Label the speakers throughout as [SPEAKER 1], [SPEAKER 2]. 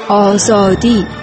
[SPEAKER 1] آزادی.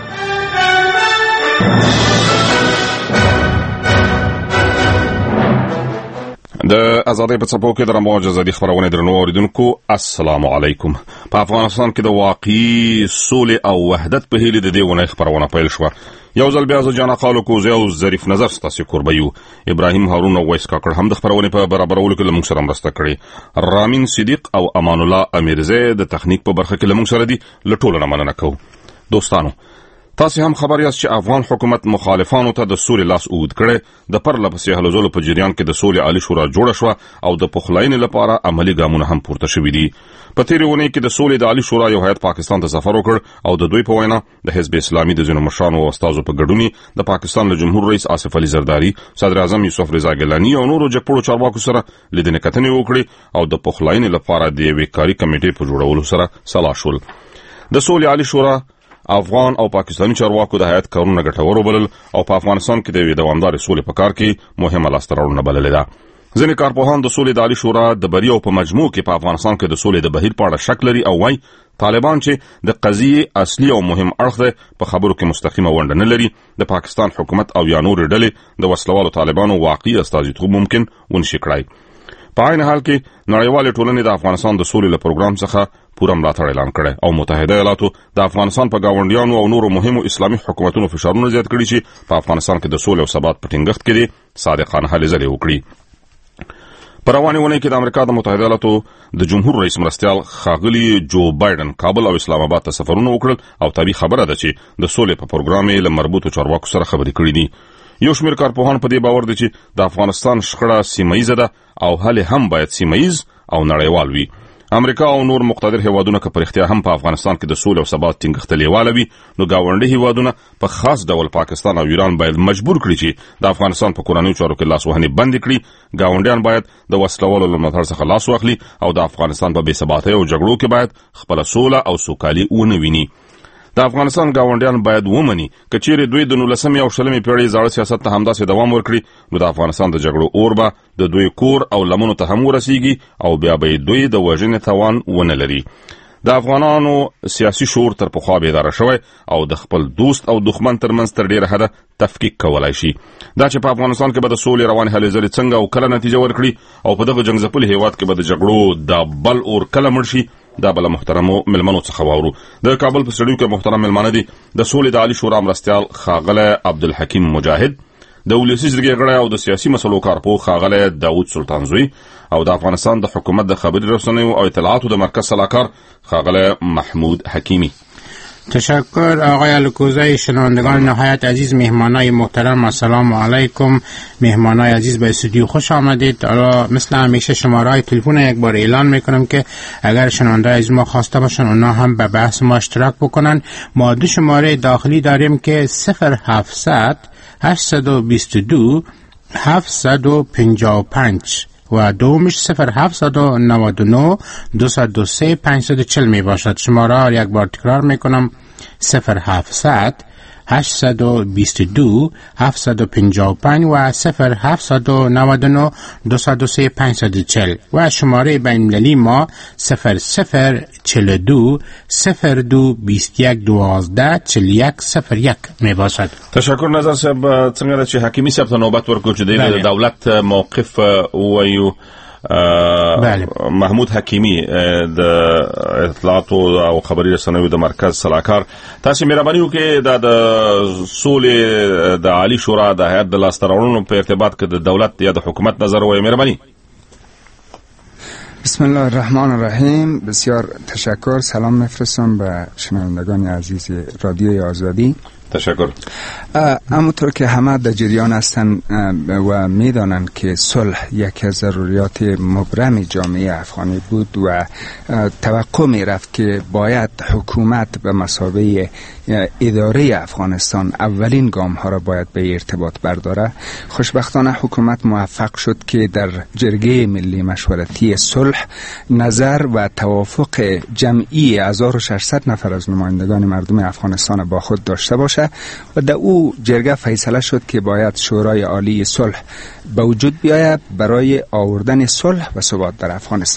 [SPEAKER 2] د آزادۍ په څپو کې د رموج ازادي خبرونه درنو اوریدونکو السلام علیکم. په افغانستان کې د واقعي سولې او وحدت په هیله د دې ونې خبرونه پیل شو. یو ځل بیا ز جانا خالو کو زو ظریف نظر ستاسو قربیو ابراهیم هارون او ویس کاکړ هم د خبرونه په برابرولو کې لمون سره مرسته کړې. رامین صدیق او امان الله امیرزه د تخنیک په برخه کې لمون سره دي. لټول نه مننه کو. دوستانو تاسو هم خبر یاست چې افغان حکومت مخالفانو ته د سولې لاس اوږد کړي. د پرله پسې هلو ځلو په جریان کې د سولې عالی شورا جوړه شو او د پخلاینې لپاره عملی ګامونه هم پورته شوي دي. په تیرې اونۍ کې د سولې د عالی شورا یو هیئت پاکستان ته سفر وکړ او د دوی په وینا د حزب اسلامي د ځینو مشرانو او استادو په ګډون د پاکستان له جمهور رئیس آصف علي زرداری، صدر اعظم یوسف رضا ګیلانی او نورو جګپړو چارواکو سره لیدنې کتنې وکړي او د پخلاینې لپاره د یوې کاري کمیټې په جوړولو سره سلا شول. د سولې عالی شورا افغان او پاکستاني چارواکو د هیئت کارونه ګټور وبلل او په افغانستان کې د یوې دوامدار سولې په کار کې مهمه لاسته راوړنه بللې ده. ځینې کارپوهان د سولې د عالی شورا د بریاو په مجموع کې په افغانستان کې د سولې د بهیر په اړه شک لري او وايي طالبان چې د قضیې اصلي او مهم اړخ ده په خبرو کې مستقیمه ونډه نه لري. د پاکستان حکومت او یا نور ډلې د وسلوالو طالبانو واقعي استازیتوب ممکن ونشي کړای. په عین حال کې نړیوالې ټولنې د افغانستان د سولې له پروګرام څخه پوره ملاتړ اعلان کړی او متحده ایالاتو د افغانستان په گاونډیانو او نورو مهمو اسلامي حکومتونو فشارونه زیات کړي چې په افغانستان کې د سولې او ثبات په ټینګښت کې صادقانه هلې ځلې وکړي. په روانې اونۍ کې د امریکا د متحده ایالاتو د جمهور رئیس مرستیال ښاغلي جو بایدن کابل او اسلام آباد ته سفرونه وکړل او طبیعي خبره ده چې د سولې په پروګرام یې له مربوطو چارواکو سره خبرې کړې دي. یو شمېر کارپوهان په دې باور دي چې د افغانستان شخړه سیمه ده او حل هم باید سیمه او نړیوال وي. امریکا او نور مقتدر هیوادونه که پر اختیار هم په افغانستان کې د سولې او ثبات ټینګښت لیواله وي نو گاونډي هیوادونه په خاص ډول پاکستان او ایران باید مجبور کړي چې د افغانستان په کورنیو چارو کې لاس وهنې بند کړي. گاونډیان باید د وسلوالو له ملاتړ څخه لاس واخلي او د افغانستان په بې ثباتۍ او جګړو کې باید خپله سوله او سوکالي ونه ویني. د افغانستان گاونډیان باید ومني که چیرې دوی د 19مې او 20مې پیړۍ زاړه سیاست ته همداسې دوام ورکړي نو د افغانستان د جګړو اور به د دوی کور او لمنو ته هم ورسیږي او بیا به دوی د وژنې توان ونه لري. د افغانانو سیاسي شعور تر پخوا بیداره شوی او د خپل دوست او دښمن ترمنځ تر ډیره حده تفکیک کولای شي. دا چې په افغانستان کې به د سولې روانې هلې ځلې څنګه او کله نتیجه ورکړي او په دغه جنګ ځپلي هیواد کې به د جګړو دا بل اور کله مړ شي دا بل محترمو ملمنو څخه واورو. د کابل په سټډیو کې محترم ملمانه دي د سولې د عالی شورا مرستیال ښاغلی عبدالحکیم مجاهد، د ولسي جرګې غړی او د سیاسي مسلو کارپوه ښاغلی داود سلطانزوی او د افغانستان د حکومت د خبري رسنیو او اطلاعاتو د مرکز سلاکار ښاغلی محمود حکیمی.
[SPEAKER 3] تشکر آقای الکوزی. شنوندگان نهایت عزیز، مهمانای محترم السلام علیکم. مهمانای عزیز به استودیو خوش آمدید. حالا مثل همیشه شماره‌های تلفن یک بار اعلان میکنم که اگر شنوندگان از ما خواسته باشن اونا هم به بحث ما اشتراک بکنن. ما دو شماره داخلی داریم که 0700 822 755 و دومش 0799 203 540 می باشد. شماره ها یک بار تکرار می کنم 0700 822 755 و 0799 203 540 و شماره بین‌المللی ما 0042 02 21 12 41 01 می باشد.
[SPEAKER 2] تشکر نظر صاحب. څنګه چې حکیمی صاحب ته نوبت ورکړو چې د دولت موقف وایو. محمود حکیمی د اطلاعاتو او خبري رسنیو د مرکز سلاکار، تاسو مهرباني وکړئ د سولې د عالی شورا د هیئت د لاسته راوړنو په ارتباط کې د دولت یا د حکومت نظر وایي. مهرباني.
[SPEAKER 4] بسم الله الرحمن الرحیم. بسیار تشکر. سلام میفرستم به شنوندگان عزیز رادیوی آزادی.
[SPEAKER 2] تشکر.
[SPEAKER 4] همونطور که همه در جریان هستند و میدانند که صلح یکی از ضروریات مبرم جامعه افغانی بود و توقع می رفت که باید حکومت به مثابه اداره افغانستان اولین گام ها را باید به ارتباط برداره. خوشبختانه حکومت موفق شد که در جرگه ملی مشورتی صلح نظر و توافق جمعی 1600 نفر از نمایندگان مردم افغانستان با خود داشته باشه و در او جرگه فیصله شد که باید شورای عالی صلح به وجود بیاید برای آوردن صلح و ثبات در افغانستان.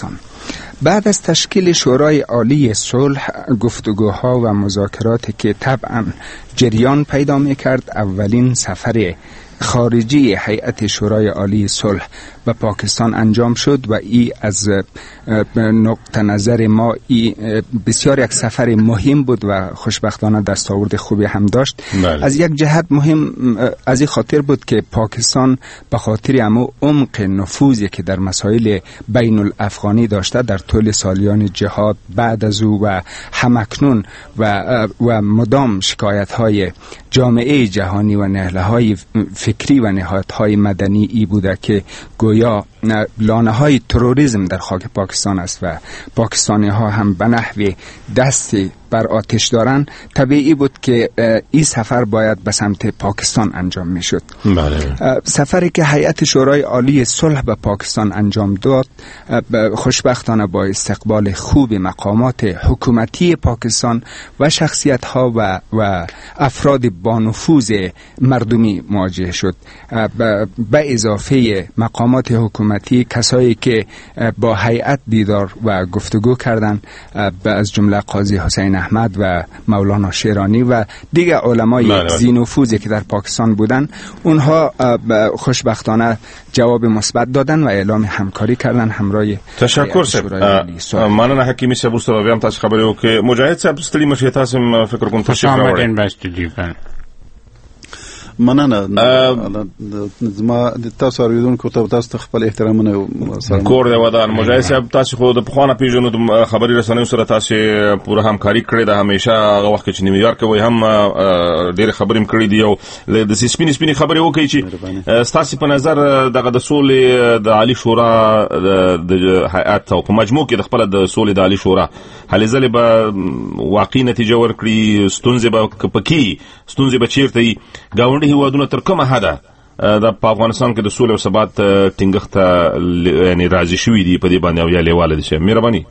[SPEAKER 4] بعد از تشکیل شورای عالی صلح، گفتگوها و مذاکراتی که طبعا جریان پیدا می‌کرد، اولین سفر خارجی هیئت شورای عالی صلح به پاکستان انجام شد و ای از نقطه نظر ما بسیار یک سفر مهم بود و خوشبختانه دستاورد خوبی هم داشت. از یک جهت مهم از این خاطر بود که پاکستان به خاطر امو عمق نفوذی که در مسائل بین الافغانی داشته در طول سالیان جهاد بعد از او و همکنون و مدام شکایت های جامعه جهانی و نهله های فکری و نهادهای مدنی ای بوده که گویا لانه های تروریسم در خاک پاکستان است و پاکستانی ها هم به نحو دستی بر آتش دارن. طبیعی بود که این سفر باید به سمت پاکستان انجام می شد. سفری که هیئت شورای عالی صلح به پاکستان انجام داد خوشبختانه با استقبال خوب مقامات حکومتی پاکستان و شخصیت ها و افراد با نفوذ مردمی مواجه شد. به اضافه مقامات حکومتی، کسایی که با هیئت دیدار و گفتگو کردند، از جمله قاضی حسین احمد و مولانا شیرانی و دیگر علمای ذی نفوذی که در پاکستان بودند، اونها خوشبختانه جواب مثبت دادن و اعلام همکاری کردن همراه.
[SPEAKER 2] تشکر صاحب. مننه حکیمی صاحب. اوس بیا هم تاسو خبرې وکړئ. مجاهد صاحب ستړي مشه، تاسو فکر کوم تشریف راوړئ.
[SPEAKER 1] مننه. زما د تاسو اوریدونکو ته تاسو خپل احترامونه سره
[SPEAKER 2] کور دی ودان. مجاهد صاحب تاسو خو د پخوانه پیژنو د خبري رسنیو سره تاسو پوره همکاري کړې ده. همیشه هغه وخت چې نیویارک وای هم ډېر خبرې م کړې دي او د سپینې خبرې وکړي چې تاسو په نظر دغه د سولې د عالی شورا د هیئت او په مجموع کې د خپل د سولې د عالی شورا هلې ځلې به واقعي نتیجه ورکړي، ستونزې به پکې ستونزې به چیرته ګاونډي هیوادونه تر کومه حده د افغانستان کې د سولې او ثبات ټینګښت یعنی راضي شوي دي په دې باندې او یا لیواله دي؟ شه مهرباني.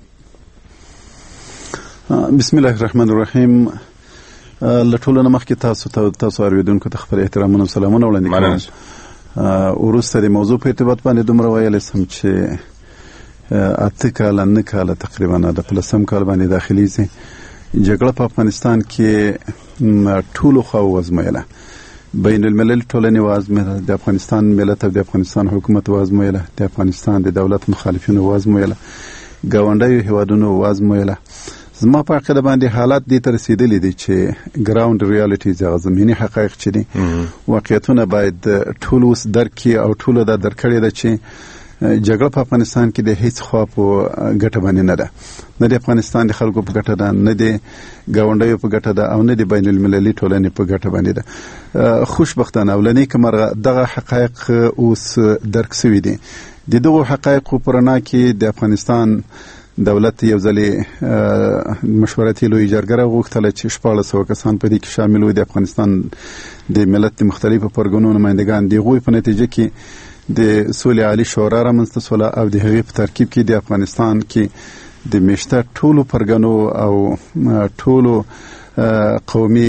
[SPEAKER 1] بسم الله الرحمن الرحیم. لټول نه مخکې تاسو اوریدونکو ته خپل احترامونه او سلامونه وړاندې کوم. وروسته د موضوع په ارتباط باندې دومره ویل سم چې اته کاله نه کاله تقریبا د پلسم کال باندې داخلي سي جګړه په افغانستان کې ټول خو وزمایله، بین الملل ټولنې وازمایله، د افغانستان ملت او د افغانستان حکومت وازمایله، د افغانستان د دولت مخالفینو وازمایله، ګاونډیو هیوادونو وازمایله. زما په عقیده باندې حالات دې ته رسیدلي دي چې ګراوند ریالټیز هغه زمینی حقایق چې دي واقعیتونه باید ټول اوس درک کړي او ټول دا درک کړي ده چې جګړه په افغانستان کې د هیڅ خوا په ګټه باندې نه ده، نه د افغانستان د خلکو په ګټه ده، نه د ګاونډیو په ګټه ده او نه د بین المللي ټولنې په ګټه باندې ده. خوشبختانه او لنیکه مرغه دغه حقایق اوس درک شوي دي. د دغو حقایقو په رڼا کې د افغانستان دولت یو ځلې مشورتي لوی جرګه غوښتله چې 1400 کسان په دې کې شامل وي، د افغانستان د ملت مختلفو پرګنو نمائندگان دي. غوی په نتیجه کې د سولې عالی شورا رامنځته سوله او د هغې په ترکیب کې د افغانستان کې د میشته ټولو پرګنو او ټولو قومي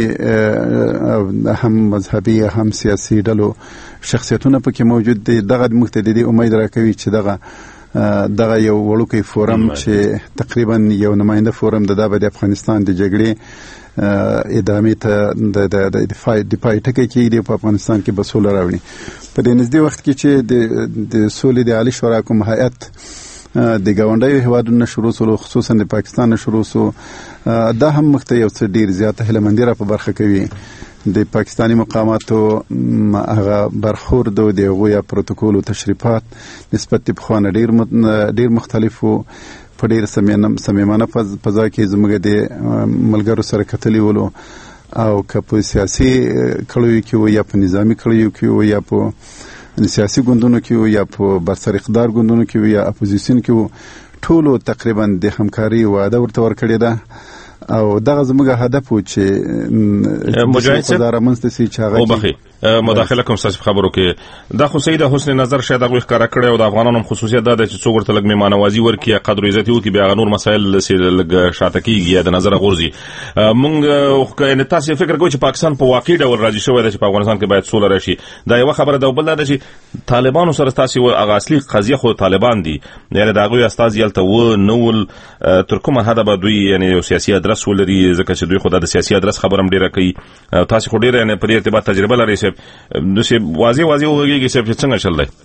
[SPEAKER 1] هم مذهبي هم سیاسي ډلو شخصیتونه پکې موجود دي. دغه مختلفي امید راکوي چې دغه یو وړوکی فورم چې تقریبا یو نماینده فورم د افغانستان د جګړې ادامې ته د دفاعي ټکی کېږدي په افغانستان کې به سوله راوړي. په دې نږدې وخت کې چې د سولې د عالی شورا کوم هیئت د ګاونډیو هیوادونو شروع سو، خصوصا د پاکستان شروع سو، دا هم مخته یو څه ډیر زیاته هیلمندي را په برخه کوي. د پاکستانی مقاماتو هغه برخورد او د هغوی پروتوکول او تشریفات نسبت په خوانه ډیر مختلف وو. په ډیر سمیمانه فضا کې زموږ د ملګرو سره کتلې ولو او که په سیاسي کړیو کې و یا په نظامی کړیو کې و یا په سیاسي ګوندونو کې و یا په برسر اقتدار ګوندونو کې و یا اپوزیشن کې و، ټولو تقریبا د همکاري وعده ورته ورکړې ده او دغه زموږ هدف و چې
[SPEAKER 2] مجاهد صاحب
[SPEAKER 1] رامنځته سي چې هغه
[SPEAKER 2] مداخله کوم تاسو خبرو کې دا خو سید حسن نظر شاید هغه ښکارا کړی او د افغانانو خصوصیت دا ده چې څوک ورته لګ میمانوازي ورکړي قدر عزت وکړي بیا نور مسایل لګ شاته کیږي د نظر غورځي مونږ کنه تاسو فکر کوئ چې پاکستان په واقعي ډول راځي شوی دی چې په افغانستان کې باید سوله راشي دا یو خبره ده بل دا چې طالبانو سره تاسو هغه اصلي قضیه خو طالبان دي یعنی دا غوي استاد یلته و نول تر کومه حدا به دوی یعنی یو سیاسي ادرس ولري ځکه چې دوی خو د سیاسي ادرس خبرم ډیره کوي تاسو خو ډیره نه په ارتباط تجربه لرئ نو سی واضح وګورئ چې څنګه چل دی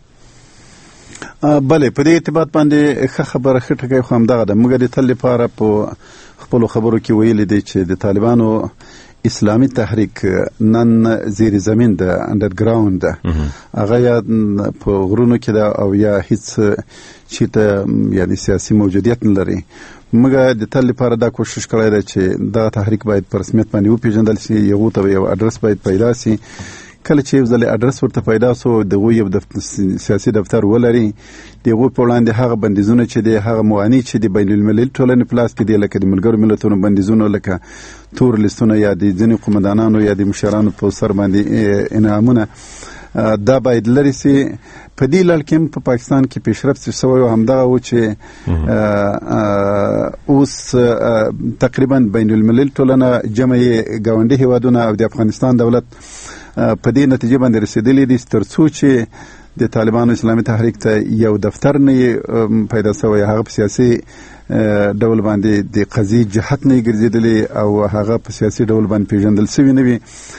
[SPEAKER 1] بله په دې ارتباط باندې ښه خبره خټه خو هم دغه د موږ د تل لپاره په خپل خبرو کې ویل دي چې د طالبانو اسلامی تحریک نن زیر زمین ده انډرګراوند ده هغه یا په غرونو کې ده او یا هیڅ چې ته یعنی سیاسي موجودیت نه لري موږ د تل لپاره دا کوشش کړی دی چې دا تحریک باید په رسمیت باندې وپیژندل شي یو ته یو ادرس باید پیدا شي کله چې یو ځل ادرس ورته پیدا سو دغه یو د سیاسي دفتر ولري دغه په وړاندې هغه بندیزونه چې دی هغه موانع چې دی بین المللي ټولنې پلاس کې دی لکه د ملګرو ملتونو بندیزونه لکه تور لیستونه یا د ځینې قومندانانو یا د مشرانو په سر باندې انعامونه دا باید لري سي په دې لړ کې په پاکستان کې پیشرفت شوی او همدغه و چې اوس تقریبا بین المللي ټولنه جمعي ګاونډي هیوادونه او د افغانستان دولت په دې نتیجه باندې رسیدلی دي ترڅو چې د طالبانو اسلامي تحریک ته یو دفتر نه پیدا شوی هغه په سیاسي ډول باندې د قضیې جهت نه ګرځیدلی او هغه په سیاسي ډول باندې پیژندل شوی نه وي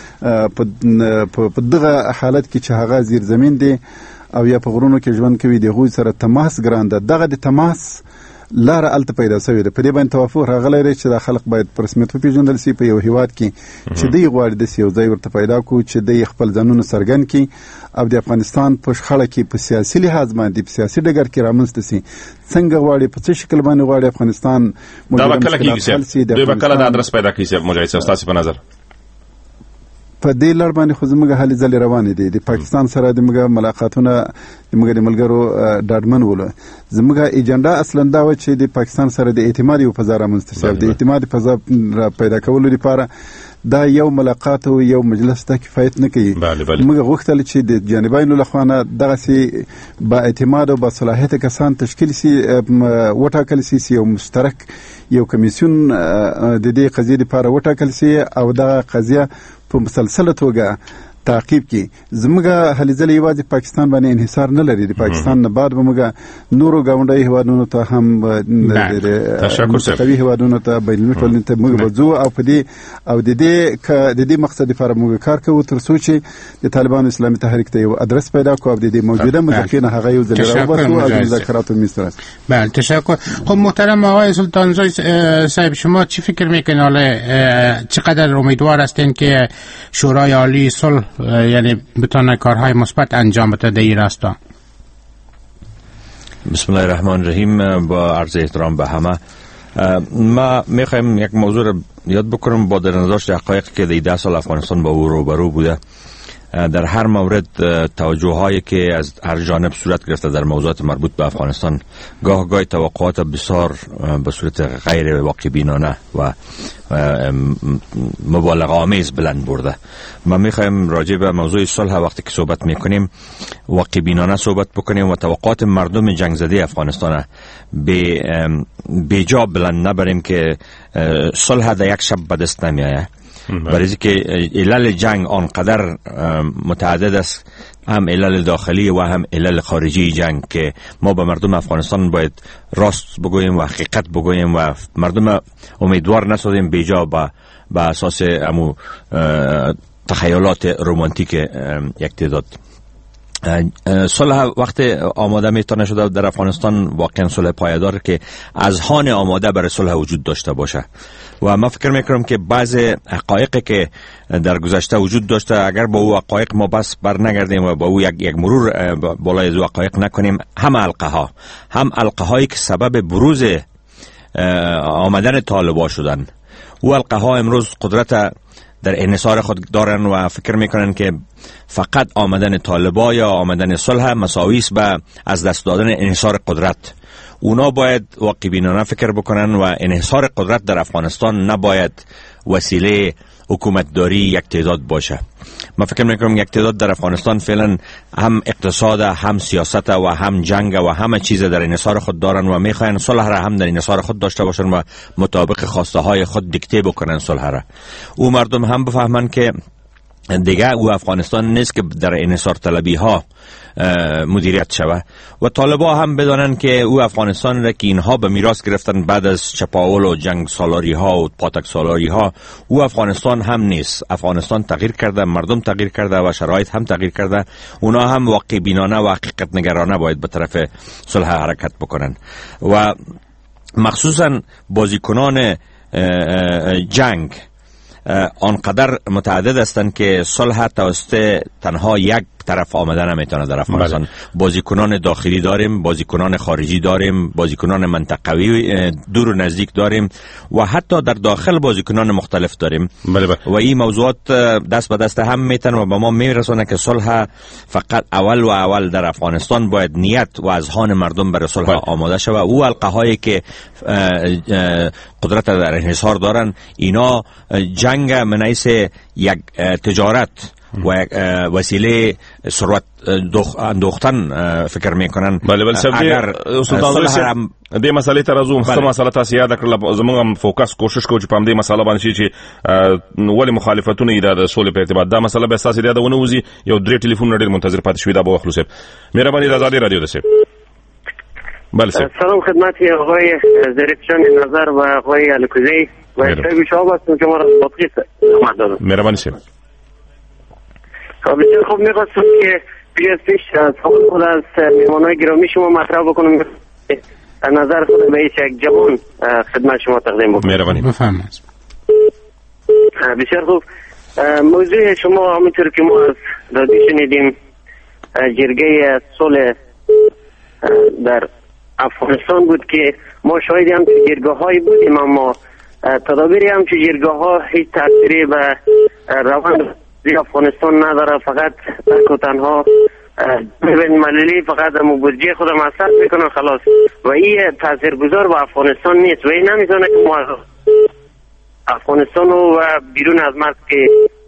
[SPEAKER 1] په دغه حالت کې چې هغه زیر زمین دی او یا په غرونو کې ژوند کوي د غوی سره تماس ګران ده دغه د تماس لاره الته پیدا شوې ده په دې باندې توافق راغلی دی چې د خلک باید په رسمیت وپېژندل شي په یو هیواد کې چې دوی غواړي داسې یو ځای ورته پیدا کړو چې دوی خپل ځانونه څرګند کړي او د افغانستان په شخړه کې په سیاسي لحاظ باندې په سیاسي ډګر کې رامنځته شي څنګه غواړي په څه شکل باندې غواړي افغانستان
[SPEAKER 2] دا به کله کېږي دوی به کله د ادرس پیدا کړي مجاهد صاحب ستاسو په نظر
[SPEAKER 1] په دې لړ باندې خو زموږ هلې ځلې روانې دي د پاکستان سره د موږ ملاقاتونه د موږ د ملګرو ډاډمن ول زموږ ایجنډا اصلا دا و چې د پاکستان سره د اعتماد یو فضا رامنځته شي د اعتماد فضا را پیدا کولو لپاره دا یو ملاقات او یو مجلس ته کفایت نه کوي موږ غوښتل چې د جانبینو لخوا دغه سي با اعتماد او با صلاحیت کسان تشکیل سي وټاکل سي یو مشترک یو کمیسیون د دې قضیې لپاره وټاکل سي او دغه قضیه په مسلسله توګه تعقیب کی زموږه هلې ځلې یوازې پاکستان باندې انحصار نه لري د پاکستان نه بعد به موږ نورو ګاونډي هیوادونو ته هم د قوي هیوادونو ته بین المللي ته موږ وځو او په دې او د دې مقصد لپاره موږ کار کوو تر څو چې د طالبانو اسلامي تحریک ته یو ادرس پیدا کوو او د دې موجوده مذاکرات هغه یو ځل راوباسو او د مذاکرات مستر
[SPEAKER 3] بله تشکر خب محترم آقای سلطانزای صاحب شما چی فکر میکنید حالا چقدر امیدوار هستین که شورای عالی صلح یعنی بتونه کارهای مثبت انجام بده در این راستا؟
[SPEAKER 5] بسم الله الرحمن الرحیم. با عرض احترام به همه ما میخوایم یک موضوع رو یاد بکنم با در نظر داشت حقایقی که در 10 سال افغانستان با او روبرو بوده در هر مورد توجه هایی که از هر جانب صورت گرفته در موضوعات مربوط به افغانستان گاه توقعات بسیار به صورت غیر واقع بینانه و مبالغه آمیز بلند برده. ما میخوایم راجع به موضوع صلح وقتی که صحبت میکنیم واقع بینانه صحبت بکنیم و توقعات مردم جنگ زده افغانستان به جا بلند نبریم که صلح در یک شب به دست نمیآید. برای که علل جنگ آنقدر متعدد است، هم علل داخلی و هم علل خارجی جنگ، که ما به مردم افغانستان باید راست بگوییم و حقیقت بگوییم و مردم امیدوار نسازیم بیجا به اساس امو تخیلات رومانتیک یک تعداد. صلح وقت آماده میتونه شده در افغانستان واقعا صلح پایدار که اذهان آماده برای صلح وجود داشته باشه و ما فکر میکنم که بعض حقایقی که در گذشته وجود داشته اگر با او حقایق ما بس بر نگردیم و با او یک مرور بالای از او حقایق نکنیم، هم القهایی که سبب بروز آمدن طالبا شدن، او القها امروز قدرت در انحصار خود دارن و فکر میکنن که فقط آمدن طالبا یا آمدن صلح مساوی است به از دست دادن انحصار قدرت. اونا باید واقع بینانه فکر بکنن و انحصار قدرت در افغانستان نباید وسیله حکومتداری یک تعداد باشه. من فکر میکنم یک تعداد در افغانستان فعلا هم اقتصاد، هم سیاست و هم جنگ و همه چیز در انحصار خود دارن و میخواین صلح را هم در انحصار خود داشته باشن و مطابق خواسته های خود دیکته بکنن صلح را. او مردم هم بفهمن که دیگه او افغانستان نیست که در انحصار طلبی ها مدیریت شوه و طالبا هم بدانن که او افغانستان را که اینها به میراث گرفتن بعد از چپاول و جنگ سالاری ها و پاتک سالاری ها، او افغانستان هم نیست. افغانستان تغییر کرده، مردم تغییر کرده و شرایط هم تغییر کرده. اونا هم واقع بینانه و حقیقت نگرانه باید به طرف صلح حرکت بکنن و مخصوصا بازیکنان جنگ آنقدر متعدد هستند که صلح توسط تنها یک طرف آمده نمیتونه در افغانستان. بازیکنان داخلی داریم، بازیکنان خارجی داریم، بازیکنان منطقوی دور و نزدیک داریم و حتی در داخل بازیکنان مختلف داریم. و این موضوعات دست به دست هم میتن و به ما میرسونه که صلح فقط اول در افغانستان باید نیت و اذهان مردم برای صلح آماده شود. او حلقه‌هایی که قدرت در انحصار دارن، اینا جنگ منیس یک تجارت و وسیله ثروت اندوختن فکر میکنن.
[SPEAKER 2] بله اگر سلطان دې مسالې ته راځو. خو مسله تاسو یاد کړل، زموږ هم فوکس کوشش کوو چې په دې مسله باندې چې ولې مخالفتونه یې د سولې په ارتباط دا مسله به تاسو یاد ونوځي. یو درې ټلیفون لري منتظر پاتې شوی دا به وخت لوسه. مهرباني د آزادی رادیو دسه. بله
[SPEAKER 6] سلام خدمت آقای ظریفجان نظر و آقای الکوزی و شایب شما هستم که ما را باقی
[SPEAKER 2] مهربانی شما.
[SPEAKER 6] بسیار خوب، میخواستم که پیش سوال خود از میهمانای گرامی شما مطرح بکنم، نظر خود به یک جوان خدمت شما تقدیم بکنم.
[SPEAKER 2] مهربانی
[SPEAKER 3] بفرمایید.
[SPEAKER 6] بسیار خوب، موضوع شما همونطور که ما از رادیو شنیدیم جرگه صلح در افغانستان بود که ما شاهدی هم تو جرگه هایی بودیم، اما تدابیری هم تو جرگه ها هیچ تأثیری به روند افغانستان نداره. فقط تک و تنها بین مللی فقط بودجه خود مصرف میکنن خلاص و این تاثیرگذار به افغانستان نیست و این نمیتونه که ما افغانستان و بیرون از مرز که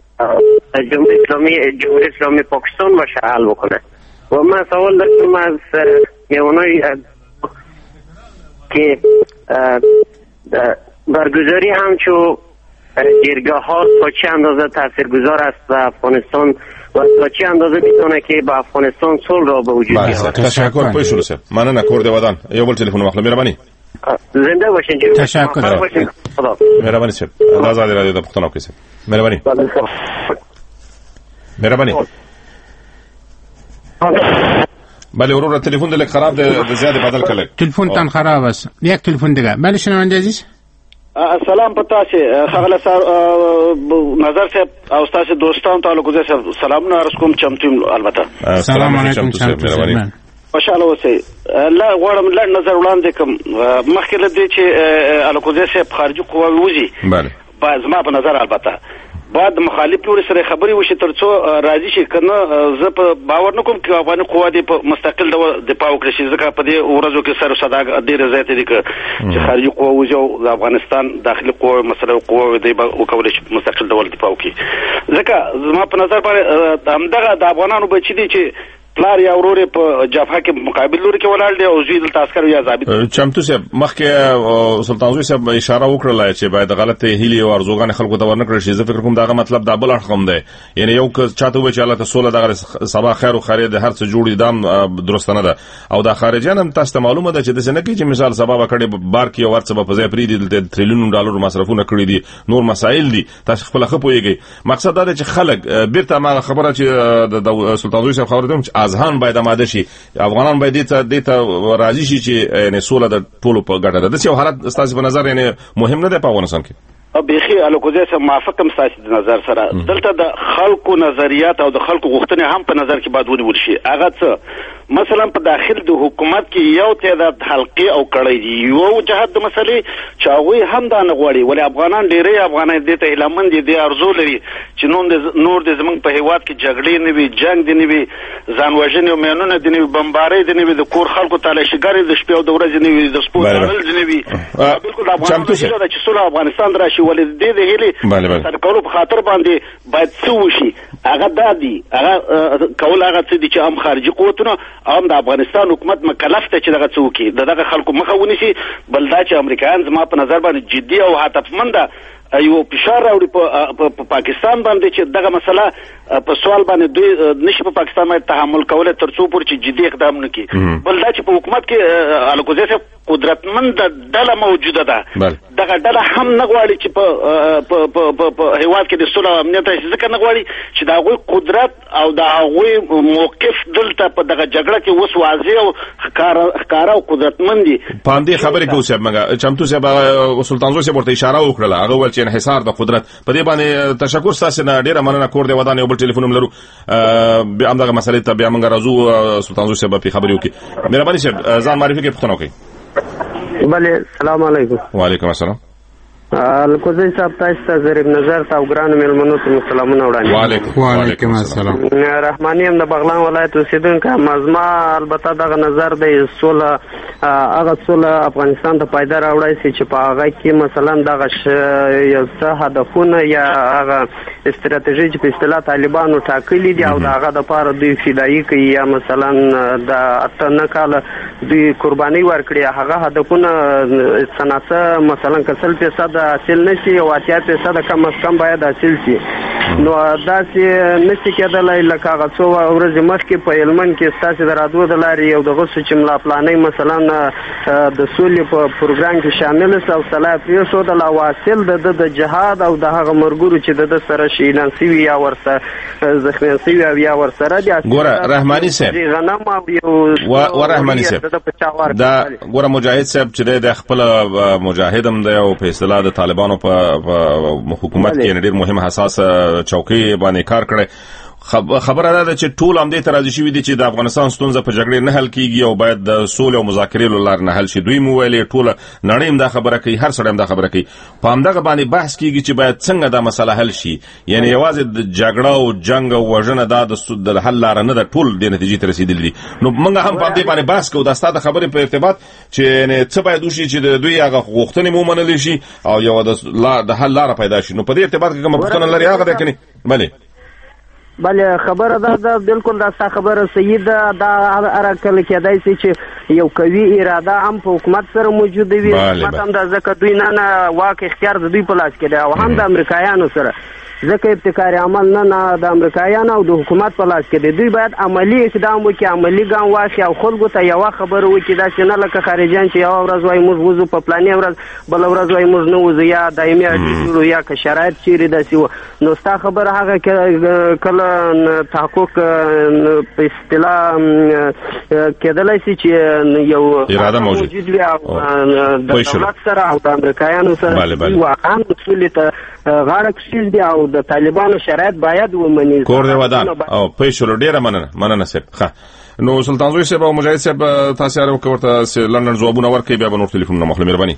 [SPEAKER 6] جمهوری اسلامی پاکستان باشه حل بکنه. و من سوال داشتم از میهمانای که برگزاری همچو جرگه ها تا چه اندازه تاثیرگذار است به افغانستان و تا چه اندازه میتونه که به افغانستان صلح را به وجود بیاره.
[SPEAKER 2] تشکر پویشلو سر. مننه کورده ودان. یو بل تلفن واخله. مهرباني.
[SPEAKER 6] زنده باشین.
[SPEAKER 3] تشکر.
[SPEAKER 2] مهرباني سر. آزادی رادیو د پښتنو کې سر. مهرباني. مهرباني. بله ورور تلفن دلک خراب ده زیاده بدل کړل.
[SPEAKER 3] تلفن تن خراب است. یک تلفن دیگه. بله شنونده عزیز.
[SPEAKER 7] سلام پتا سي خغله نظر صاحب او تاسو دوستان ته لوګو زه سلامونه عرض کوم چمتو البته.
[SPEAKER 3] السلام علیکم چمتو.
[SPEAKER 7] خوشاله اوسئ. لا غواړم لا نظر وړاندې کوم مخکې له دې چې الکوزه صاحب خارجي قواوي وځي.
[SPEAKER 2] بله
[SPEAKER 7] باز ما په نظر البته بعد مخالف لوري سره خبري وشي ترڅو راضي شي کنه زه په باور نکوم چې افغاني قوا دې په مستقل ډول دفاع وکړي شي ځکه په دې ورځو کې سره صدا ډېر زیات دي چې خارجي قوا وځو د افغانستان داخلي قوا مسله قوا دې وکولای شي مستقل ډول دفاع وکړي. ځکه زما په نظر باندې همدغه د افغانانو بچی دي چې پلار یا ورور په جبهه کې مقابل لوري کې ولاړ دی او زوی دلته عسكر یا ضابط.
[SPEAKER 2] چمتو صاحب مخکې سلطان زوی صاحب اشاره وکړه چې باید غلطه هیلي او ارزوګان خلکو ته ورنکړي شي. زه فکر کوم دا مطلب دا بل اړخ هم دی، یعنی یو چاته وای چې الله تعالی دغه سبا خیر او خیر د هر څه جوړي دام درست نه ده او دا خارجيان هم تاسو معلومه ده چې د سنه کې چې مثال سبا وکړي بار کې ورڅ په ځای پری دي د تریلیون ډالر مصرفونه کړی دي، نور مسائل دي تاسو خپل خپويږي. مقصد دا چې خلک بیرته ما خبره چې د سلطان زوی صاحب خبره ده چې اذهان باید آماده شي، افغانان باید دې ته راضي شي چې یعنی سوله د ټولو په ګټه ده. د یو حالت تاسو په نظر یعنی مهم نه ده په افغانستان کې.
[SPEAKER 7] بيخي الکوزه سره موافقم تاسو د نظر سره دلته د خلکو نظریات او د خلکو غوښتنې هم په نظر کې باید ونیول شي. هغه څه مثلا په داخل د حکومت کې یو تعداد حلقې او کړۍ دي، یو جهت د مسلې چې هغه هم دا نه غواړي ولی افغانان ډېرې افغانان دې ته اعلان دي د ارزو لري چې نور د زمنګ په هیواد کې جګړې نه وي، جنگ دي نه وي، ځان وژنې او مینونه دي نه وي، بمبارۍ دي نه وي، د کور خلکو تلاشګری د شپې او د ورځې نه وي، د سپورت نه دي نه وي. بالکل افغانان چې څو افغانستان راشي چې ولې د هلي سر کولو په خاطر باندې باید څه وشي هغه دا دي هغه کول هغه څه دي چې هم خارجي قوتونه هم د افغانستان حکومت مکلف ته چې دغه څه وکړي دغه خلکو مخه ونیسي بل دا چې امریکایان زما په نظر باندې جدي او هدفمنده یو فشار راوړي په پاکستان باندې چې دغه مسله په سوال باندې دوی نشي په پاکستان باندې تحمل کولای تر څو پورې چې جدي اقدام نه کوي بل دا چې په حکومت کې الکوزي صاحب قدرتمند ډله موجوده ده دغه ډله هم نه غواړي چې په هیواد کې د صلح او امنیت ځکه نه غواړي چې د هغوی قدرت او د هغوی موقف دلته په دغه جګړه کې اوس واضح او ښکاره او قدرتمند دي
[SPEAKER 2] په همدې خبرې کې اوس موږ چمتو صاحب سلطان زوی صاحب ورته اشاره وکړله هغه وویل چې انحصار د قدرت په دې باندې تشکر ستاسو نه ډېره مننه کور دی ودان یو بل ټلیفون هم لرو بیا همدغه مسلې ته بیا موږ راځو سلطان زوی صاحب په خبرې وکړي مهرباني صاحب ځان معرفي کې پوښتنه وکړئ
[SPEAKER 6] بله السلام علیکم
[SPEAKER 2] وعلیکم السلام
[SPEAKER 6] الکوزی صاحب تاسو ته ضریب نظر ته او ګرانو مېلمنو ته سلامونه وړاندې
[SPEAKER 3] وعلیکم السلام
[SPEAKER 6] رحماني هم د بغلان ولایت اوسېدونکی مزما البته دغه نظر دی سوله هغه سوله افغانستان ته فایده راوړی سي چې په هغه کې مثلا دغه یو څه هدفونه یا هغه استراتیژي چې په اصطلاح طالبانو ټاکلي دي او د هغه دپاره دوی فدایي کوي یا مثلا د 8 کاله دوی قرباني ورکړي هغه هدفونه څه مثلا که 100% حاصل نشي او 80% کم از کم باید حاصل شي نو داسې نشي کېدلی لکه هغه څو ورځې مخکې په هلمند کې ستاسې د رادیو د لارې یو دغه څه چې ملا پلانۍ مثلا د سولې په پروګرام کې شامل سه او سلا پرېښودل او حاصل د جهاد او د هغه ملګرو چې د ده سره شهیدان سوي یا ورسره زخمیان سوي او یا ورسره دي
[SPEAKER 2] ګوره رحماني صاحب
[SPEAKER 6] غنم او یو
[SPEAKER 2] رحماني صاحب دا ګوره مجاهد صاحب چې د خپل مجاهد هم دی او په اصطلاح د طالبانو په حکومت کې ډېر مهم حساس چوکۍ باندې کار کړی خبره ده چې ټول هم دې ته راضي شوي دي چې د افغانستان ستونزه په جګړې نه حل کیږي او باید د سولې او مذاکرې له لارې نه حل شي دوی مو ویلې ټوله نړۍ هم دا خبره کوي هر سړی هم دا خبره کوي په همدغه باندې بحث کیږي چې باید څنګه دا مسله حل شي یعنی یوازې د جګړه او جنګ او وژنه دا د حل لاره نه ده ټول دې نتیجې ته رسېدلي دي نو موږ هم په همدې باندې بحث کوو دا ستا د خبرې په ارتباط چې څه باید وشي چې د دوی هغه غوښتنې مو ومنلی شي او یوه د حل لاره پیدا شي نو په دې ارتباط کې کومه پوښتنه لري هغه ده که نه بلې
[SPEAKER 6] بله خبره ده بالکل دا ستا خبره صحیح ده دا هر کله کېدای شي چې یو قوي اراده هم په حکومت سره موجوده وي حکومت هم دا ځکه دوی نه واک اختیار د دوی په لاس کې دی او هم د امریکایانو سره ځکه ابتکاري عمل نه د امریکایانو او د حکومت په لاس کې دی دوی باید عملي اقدام وکړي عملي ګام واخلي او خلکو ته یوه خبره وکړي داسې نه لکه خارجیان چې یوه ورځ وایي موږ وځو په پلانې ورځ بله ورځ وایي موږ نه وځو یا دایمي اړیکې جوړو یا که شرایط چیرې داسې وه نو ستا خبره هغه کله تحقق په اصطلاح کېدلی شي چې یو
[SPEAKER 2] اراده
[SPEAKER 6] موجود وي او د دولت سره او د امریکایانو سره واقعا سولې ته غاړه کښېږدي او د طالبانو شرایط باید ومني
[SPEAKER 2] کور دی ودان او پیښلو ډیره مننه صاحب نو سلطان زوی صاحب او مجاهد صاحب تاسو یې ورته لندن ځوابونه ورکړئ بیا به نور ټلیفونونه مخلي مهرباني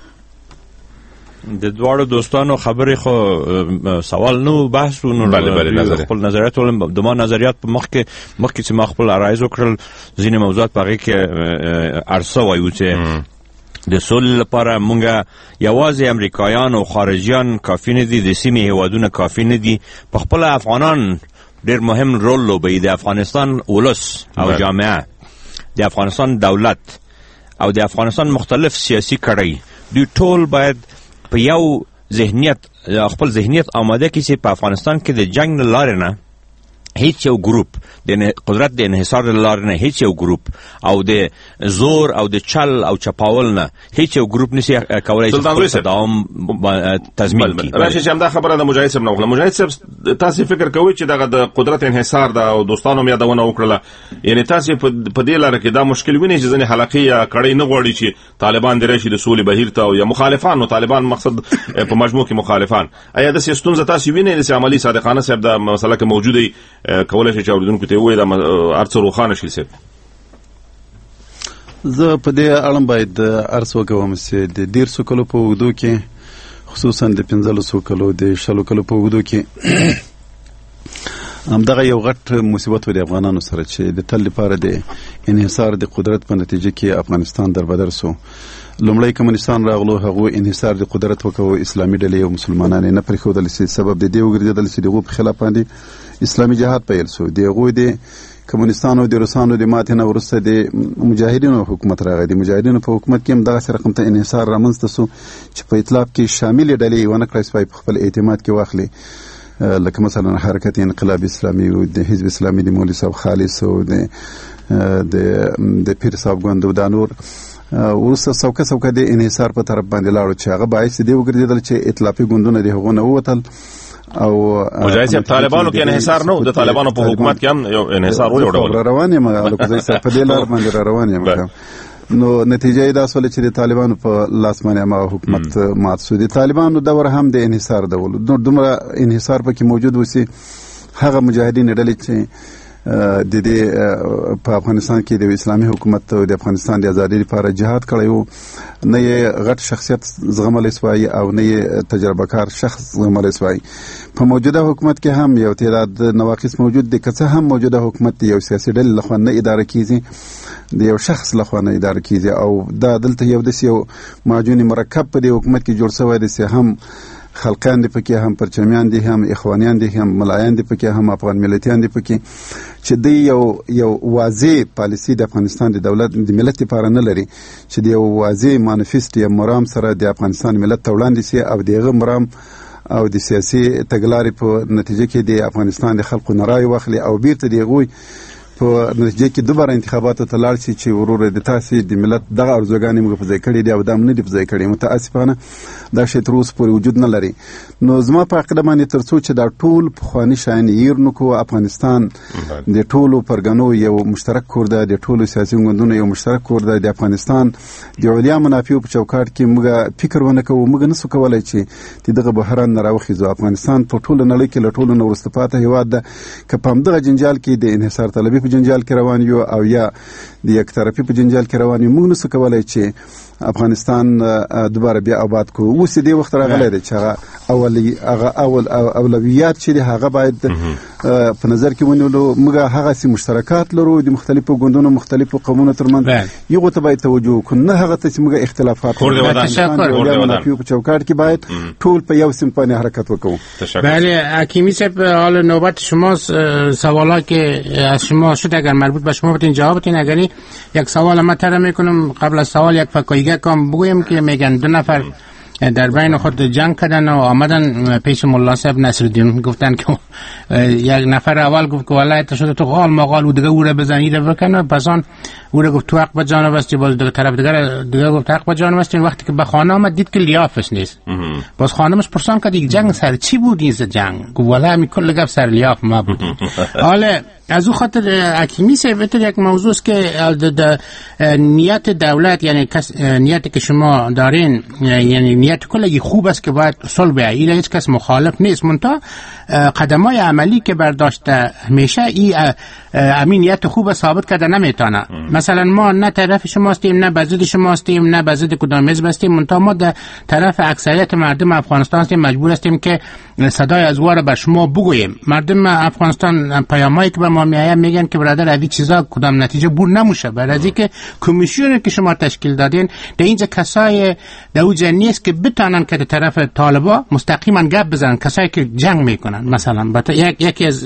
[SPEAKER 5] د دواړو دوستانو خبرې خو سوال نو بحث نو خپل نظریات ولم د ما نظریات په مخکې چې ما خپل عرایض وکړل ځینې موضوعات په هغې کې عرض سوی و چې د سولې لپاره مونږ یوازې امریکایان او خارجیان کافي نه دي د سیمې هیوادونه کافي نه دي په خپل افغانان ډېر مهم رول لوبوي د افغانستان ولس او جامعه د افغانستان دولت او د افغانستان مختلف سیاسي کړۍ دوی ټول باید په یو ذهنیت خپل ذهنیت آماده کړي چې په افغانستان کې د جنگ نه لارې نه هیڅ یو ګروپ د قدرت د انحصار لارې نه هیڅ یو ګروپ او د زور او د چل او چپاول نه هیڅ یو ګروپ نشي کولای چې دوام تضمین کړي
[SPEAKER 2] راشه چې همدا خبره د مجاهد صاحب نه وکړه مجاهد صاحب تاسو فکر کوئ چې دغه د قدرت انحصار د او دوستانو یادونه وکړه یعنی تاسو په دې لاره کې دا مشکل وینئ چې ځینې حلقې یا کړۍ نه غواړي چې طالبان د راشي د سولې بهیر ته او یا مخالفان نو طالبان مقصد په مجموع کې مخالفان آیا د ستونزه تاسو وینئ چې عملی صادقانه صاحب د مسله کې موجوده کولای شي چې اوریدونکو ته ووایي دا ارڅ روښانه شي صاحب
[SPEAKER 1] زه په دې اړه باید عرض وکوم چې د 150 کلو په اوږدو کې خصوصا د 1500 کلو د 100 کلو په اوږدو کې همدغه یو غټ مصیبت و د افغانانو سره چې د تل لپاره د انحصار د قدرت په نتیجه کې افغانستان دربدر سو. لومړی کمونستان راغلو، هغه انحصار د قدرت وکړو، اسلامي ډلې او مسلمانان نه پرېښودل چې سبب د دې وګرځیدل چې دغه په خلاف باندې اسلامي جهاد پیل سو. دغه د کمونستانو د روسانو د ماتې نه وروسته د مجاهدینو حکومت راغی. د مجاهدینو په حکومت کې هم دغه رقم ته انحصار رامنځته سو چې په اطلاف کې شامل ډلې ونه کړای سوای په خپل اعتماد کې واخلي، لکه مثلا حرکت انقلاب اسلامي او د حزب اسلامي د مولوي صاحب خالص او د پیر صاحب ګوند او د نور ورسته څوکه د انحصار په طرف باندې لاړو چې هغه باعث دی وګرځیدل چې ائتلافي ګوندونه د هغو نه ووتل. او
[SPEAKER 2] مجاهد طالبانو کې انحصار نه، د طالبانو په حکومت کې هم یو انحصار وړول روان
[SPEAKER 1] یم، لکه په دې لار باندې روان یم. نو نتیجه دا سول چې د طالبانو په لاس باندې ما حکومت مات شو. د طالبانو دور هم د انحصار ډول دومره انحصار پکې موجود وسی. هغه مجاهدین ډلې چې د دې په افغانستان کې د اسلامي حکومت او د افغانستان د ازادۍ لپاره جهاد کړی وو، نه یې غټ شخصیت زغملی سوای او نه یې تجربه کار شخص زغملی سوای. په موجوده حکومت کې هم یو تعداد نواقص موجود دي، که څه هم موجوده حکومت یو سیاسي ډلې لخوا نه اداره کیږي، د یو شخص لخوا نه اداره کیږي، او دا دلته یو داسې یو معجون مرکب په دې حکومت کې جوړ شوی دی چې هم خلقان دي پکې، هم پرچمیان دي، هم اخوانیان دي، هم ملایان دي پکې، هم افغان ملتیان دي پکې، چې دی یو واضح پالیسی د افغانستان د دولت د ملت لپاره نه لري چې د یو واضح مانیفست یا مرام سره د افغانستان ملت ته وړاندې سي او دغه مرام او د سیاسي تګلارې په نتیجه کې د افغانستان د خلکو نه رای واخلي او بیرته دغه په نتیجه کې دوباره انتخاباتو ته لاړ شي چې ورور د تاسې د ملت دغه ارزوګانې موږ په ځای کړي دي او دا نه دي په ځای کړي. متاسفانه دا شی تر اوسه پورې وجود نه لري. نو زما په عقیده باندې تر څو چې دا ټول پخواني شیان هیر نه کړو، افغانستان د ټولو پرګنو یو مشترک کور ده، د ټولو سیاسي ګوندونو یو مشترک کور ده، د افغانستان د علیا منافعو په چوکاټ کې موږ فکر ونه کوو، موږ نسو کولای چې دغه بحران نه راوخیزو. افغانستان په ټوله نړۍ کې له ټولو نه وروسته پاتې هېواد ده. که په همدغه جنجال کې د انحصار طلبي په جنجال کې روان یو او یا د یک طرفي په جنجال کې روان یو، موږ نسو کولای چې افغانستان دوباره بیا آباد کو. اوس دې وخت راغلی دی چې اول اولویات چې هغه باید په نظر کې ونیولو. موږ هغه سي مشترکات لرو د مختلفو ګوندونو مختلفو قومونو ترمنځ، یو ته باید توجه وکړو، نه هغه ته چې موږ اختلافات لرو په چوکاټ کې باید ټول په یو سمت باندې حرکت وکړو.
[SPEAKER 3] بله حکیمی صاحب، حالا نوبت شماست. سوالا که از شما شد اگر مربوط به شما بتین جواب بدین. اگر یک سوال من طرح میکنم، قبل از سوال یک فکایگه کام بگویم که میگن 2 نفر در بین خود جنگ کردن و آمدن پیش ملا صاحب نصرالدین، گفتن که یک نفر اول گفت که والله تو شده تو غال ماغال و دیگه او را بزنی را بکنه، پس آن او را گفت تو حق به جانب استی، باز دیگه طرف دیگه گفت حق به جانب استی. وقتی که به خانه آمد دید که لیافش نیست، باز خانمش پرسان کرد یک جنگ سر چی بود این جنگ؟ گفت والله می کل گپ سر لیاف ما بود. حالا از او خاطر حکیمی صاحب یک موضوع است که نیت دولت، یعنی نیتی که شما دارین، یعنی نیت کلی خوب است که باید صلح بیاید، این هیچ کس مخالف نیست، منتها قدمای عملی که برداشته همیشه این امنیت خوب ثابت کرده نمیتونه. مثلا ما نه طرف شما هستیم، نه بزد شما هستیم، نه بزد کدام حزب هستیم، منتها ما در طرف اکثریت مردم افغانستان هستیم، مجبور هستیم که صدای از وار به شما بگوییم. مردم افغانستان پیامایی که به ما میآید میگن که برادر از این چیزا کدام نتیجه بور نموشه، برای اینکه کمیسیونی که شما تشکیل دادین در اینجا کسای دوجه نیست که بتونن که طرف طالبا مستقیما گپ بزنن، کسایی که جنگ میکنن. مثلا یکی از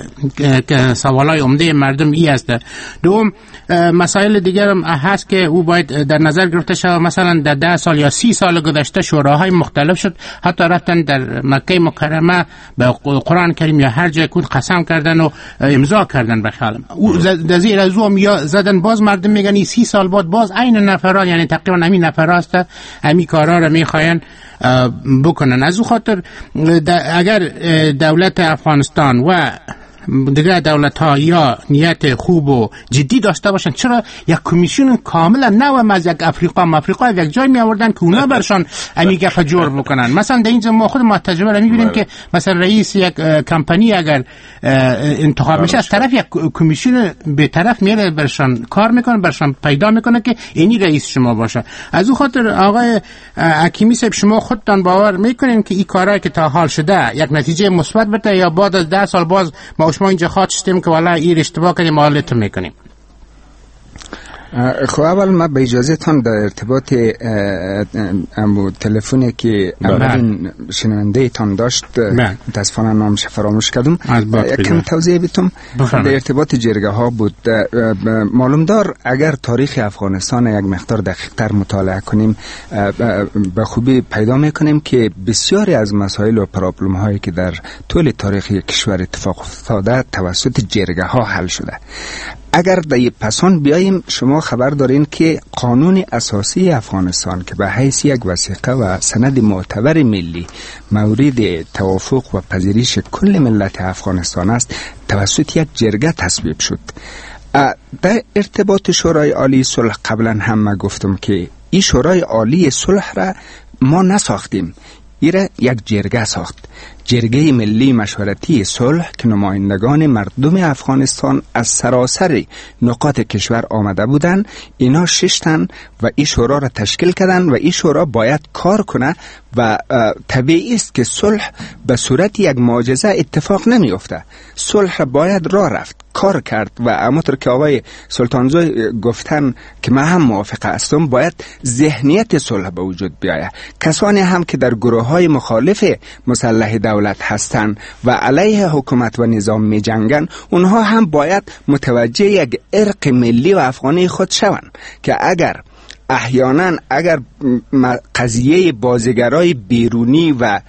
[SPEAKER 3] سوالای عمده مردم این است. دوم مسائل دیگر هم هست که او باید در نظر گرفته شود. مثلا در 10 سال یا 30 سال گذشته شوراهای مختلف شد، حتی رفتن در مکه مکرمه به قرآن کریم یا هر جای کود قسم کردن و امضا کردن به خیالم. او در زیر از او یا زدن، باز مردم میگن 30 سال بعد باز عین نفران، یعنی تقریبا همین نفر است، همین کارا رو میخواین بکنن. از او خاطر اگر دولت افغانستان و دیگر دولت ها یا نیت خوب و جدی داشته باشن، چرا یک کمیسیون کاملا نو از یک افریقا یک جای می آوردن که اونا برشان امی گپ جور بکنن؟ مثلا در اینجا ما خود ما تجربه رو میبینیم که مثلا رئیس یک کمپانی اگر انتخاب میشه، از طرف یک کمیسیون به طرف میره برشان کار میکنه، برشان پیدا میکنه که اینی رئیس شما باشه. از او خاطر آقای حکیمی صاحب، شما خودتان باور میکنین که این کارهایی که تا حال شده یک نتیجه مثبت بده، یا بعد از 10 سال باز ما شما اینجا خواستیم که والا این اشتباه کردیم حالتون میکنیم؟
[SPEAKER 4] خب اول ما به اجازه تان در ارتباط تلفنی که اولین شنونده تان داشت متاسفانه نامش فراموش کردم، یکم توضیح بدم. در ارتباط جرگه ها بود. معلوم دار اگر تاریخ افغانستان یک مقدار دقیق تر مطالعه کنیم به خوبی پیدا میکنیم که بسیاری از مسائل و پرابلم هایی که در طول تاریخ کشور اتفاق افتاده توسط جرگه ها حل شده. اگر در پسان بیاییم، شما خبر دارین که قانون اساسی افغانستان که به حیث یک وثیقه و سند معتبر ملی مورد توافق و پذیرش کل ملت افغانستان است، توسط یک جرگه تصویب شد. در ارتباط شورای عالی صلح قبلا هم ما گفتم که این شورای عالی صلح را ما نساختیم، ایره یک جرگه ساخت، جرگه ملی مشورتی صلح که نمایندگان مردم افغانستان از سراسر نقاط کشور آمده بودند. اینا 6 تن و این شورا را تشکیل کردن و این شورا باید کار کنه و طبیعی است که صلح به صورت یک معجزه اتفاق نمیفته. صلح را باید راه رفت، کار کرد و همونطور که آقای سلطانزوی گفتن که من هم موافق هستم، باید ذهنیت صلح به وجود بیاید. کسانی هم که در گروه‌های مخالف مسلح دولت هستند و علیه حکومت و نظام می جنگن، اونها هم باید متوجه یک ارق ملی و افغانی خود شوند که احیانا اگر قضیه بازیگرای بیرونی و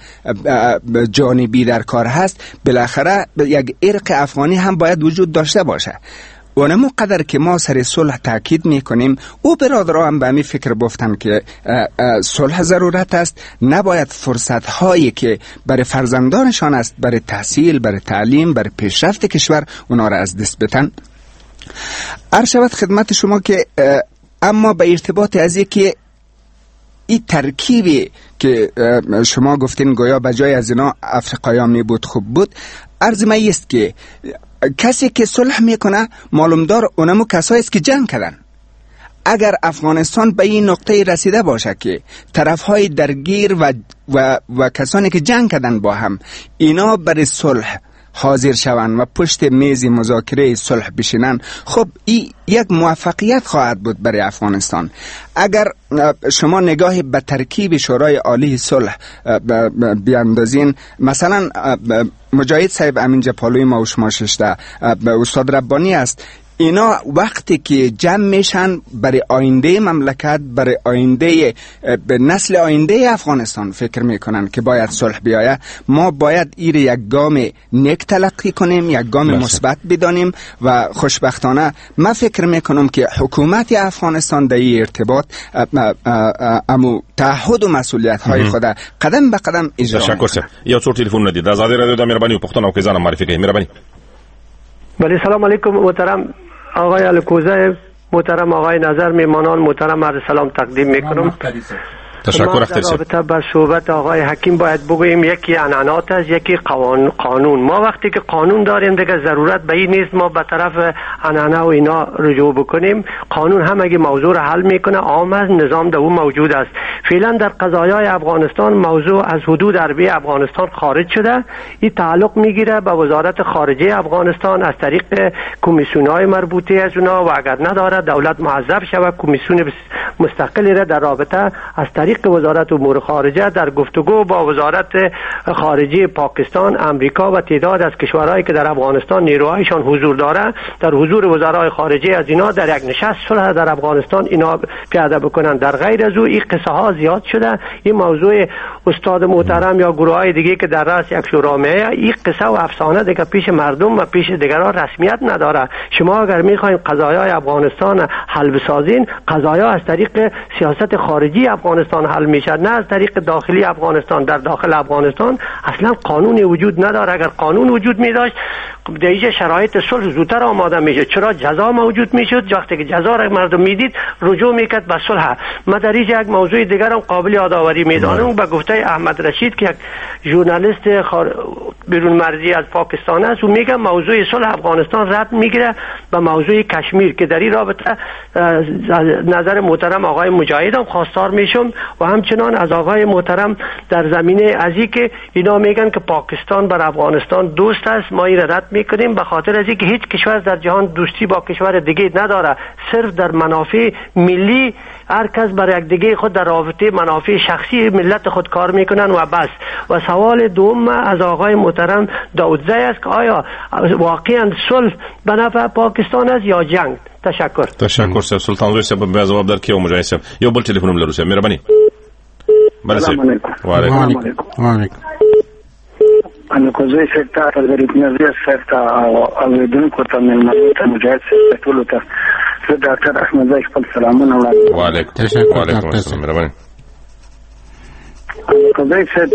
[SPEAKER 4] جانبی در کار هست، بالاخره یک ارق افغانی هم باید وجود داشته باشه. اونمو قدر که ما سر صلح تاکید میکنیم، او برادرها هم به همین فکر گفتن که صلح ضرورت است. نباید فرصت هایی که برای فرزندانشان است، برای تحصیل، برای تعلیم، برای پیشرفت کشور، اونا را از دست بدن. عرض شود خدمت شما که اما به ارتباط از که این ترکیبی که شما گفتین گویا بجای از اینا افریقایی می بود خوب بود، عرض ما است که کسی که صلح میکنه معلوم دار اونمو کسایی است که جنگ کردن. اگر افغانستان به این نقطه رسیده باشه که طرفهای درگیر و کسانی که جنگ کردن با هم اینا برای صلح حاضر شوند و پشت میز مذاکره صلح بشینن، خب این یک موفقیت خواهد بود برای افغانستان. اگر شما نگاه به ترکیب شورای عالی صلح بیاندازین، مثلا مجاهد صاحب امینجا پالوی ما و شما ششته، استاد ربانی است، اینا وقتی که جمع میشن برای آینده مملکت، برای آینده نسل آینده افغانستان فکر میکنن که باید صلح بیاید. ما باید این یک گام نیک تلقی کنیم، یک گام مثبت بدانیم و خوشبختانه من فکر میکنم که حکومت افغانستان در این ارتباط امو تعهد و مسئولیت های خود قدم به قدم اجرا میکنه.
[SPEAKER 2] تشکر. یا څو ټلیفون ندی د آزادۍ رادیو د مهرباني پښتنو کې ځان معرفي کوي. مهرباني.
[SPEAKER 6] بله، سلام علیکم محترم آقای الکوزه، محترم آقای نظر، میمانان محترم، عرض سلام تقدیم میکنم.
[SPEAKER 2] تشکر.
[SPEAKER 6] در رابطه با صحبت آقای حکیم باید بگوییم یکی عنعنات است، یکی قانون. ما وقتی که قانون داریم دیگه ضرورت به این نیست ما به طرف عنعنه و اینا رجوع بکنیم. قانون همگی موضوع را حل میکنه، عام است، نظام در اون موجود است. فعلا در قضایای افغانستان موضوع از حدود حربی افغانستان خارج شده. این تعلق میگیره به وزارت خارجه افغانستان از طریق کمیسیون‌های مربوطه از اونا، و اگر نداره دولت معذب شود کمیسیون مستقلی را در رابطه از طریق وزارت امور خارجه در گفتگو با وزارت خارجه پاکستان، امریکا و تعداد از کشورهایی که در افغانستان نیروهایشان حضور داره، در حضور وزرای خارجه از اینا در یک نشست صلح در افغانستان اینا پیاده بکنن. در غیر از او این قصه ها زیاد شده. این موضوع استاد محترم یا گروه های دیگه که در رأس یک شورا میه، این قصه و افسانه دیگه پیش مردم و پیش دیگران رسمیت نداره. شما اگر میخواین قضایای افغانستان حل بسازین، قضایا از طریق سیاست خارجی افغانستان حل میشه، نه از طریق داخلی افغانستان. در داخل افغانستان اصلا قانونی وجود نداره. اگر قانون وجود می داشت در اینجا شرایط صلح زودتر آماده میشه. چرا جزا موجود میشد؟ وقتی که جزا را مردم میدید رجوع میکرد به صلح. ما در اینجا یک موضوع دیگر هم قابل یادآوری میدانم به گفته احمد رشید که یک ژورنالیست بیرون مرزی از پاکستان است، و میگه موضوع صلح افغانستان ربط میگیره به موضوع کشمیر که در این رابطه نظر محترم
[SPEAKER 8] محترم آقای مجاهد هم خواستار میشم و همچنان از آقای محترم در زمینه ازی که اینا میگن که پاکستان بر افغانستان دوست است، ما این رد میکنیم به خاطر از اینکه هیچ کشور در جهان دوستی با کشور دیگه نداره، صرف در منافع ملی هر کس برای یک دیگه خود در رابطه منافع شخصی ملت خود کار میکنن و بس. و سوال دوم از آقای محترم داودزی است که آیا واقعا صلح به نفع پاکستان است یا جنگ؟ تشکر
[SPEAKER 2] صاحب. سلطان زوی صاحب به جواب درکې او مجاهد صاحب یو بل ټلیفون لرو صاحب مهرباني.
[SPEAKER 6] السلام علیکم.
[SPEAKER 3] وعلیکم.
[SPEAKER 6] انا کوزه سکتا تر دې نظر سکتا او دونکو ته ملمنو ته مجاهد صاحب ټول ته زه ډاکټر احمد زاهد خپل سلامونه وړاندې.
[SPEAKER 2] وعلیکم السلام مهرباني.
[SPEAKER 6] انا کوزه سکتا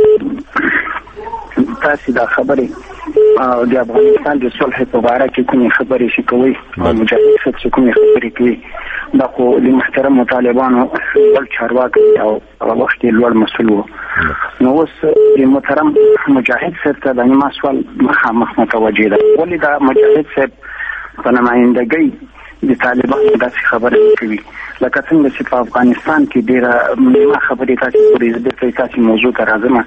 [SPEAKER 6] تاسو دا خبرې د افغانستان د صلح په اړه کې کومې خبرې شي کوي او مجاهد صاحب چې کومې خبرې کوي دا خو د محترم طالبانو ول چارواکي او وخت یې لوړ مسؤل وو. نو اوس د محترم مجاهد صاحب ته د ما سوال مخامخ متوجه ده، ولې دا مجاهد صاحب په نمائندګۍ د طالبانو داسې خبرې کوي لکه څنګه چې په افغانستان کې ډېره مهمه خبرې تاسو پرې تاسو موضوع ته راځم.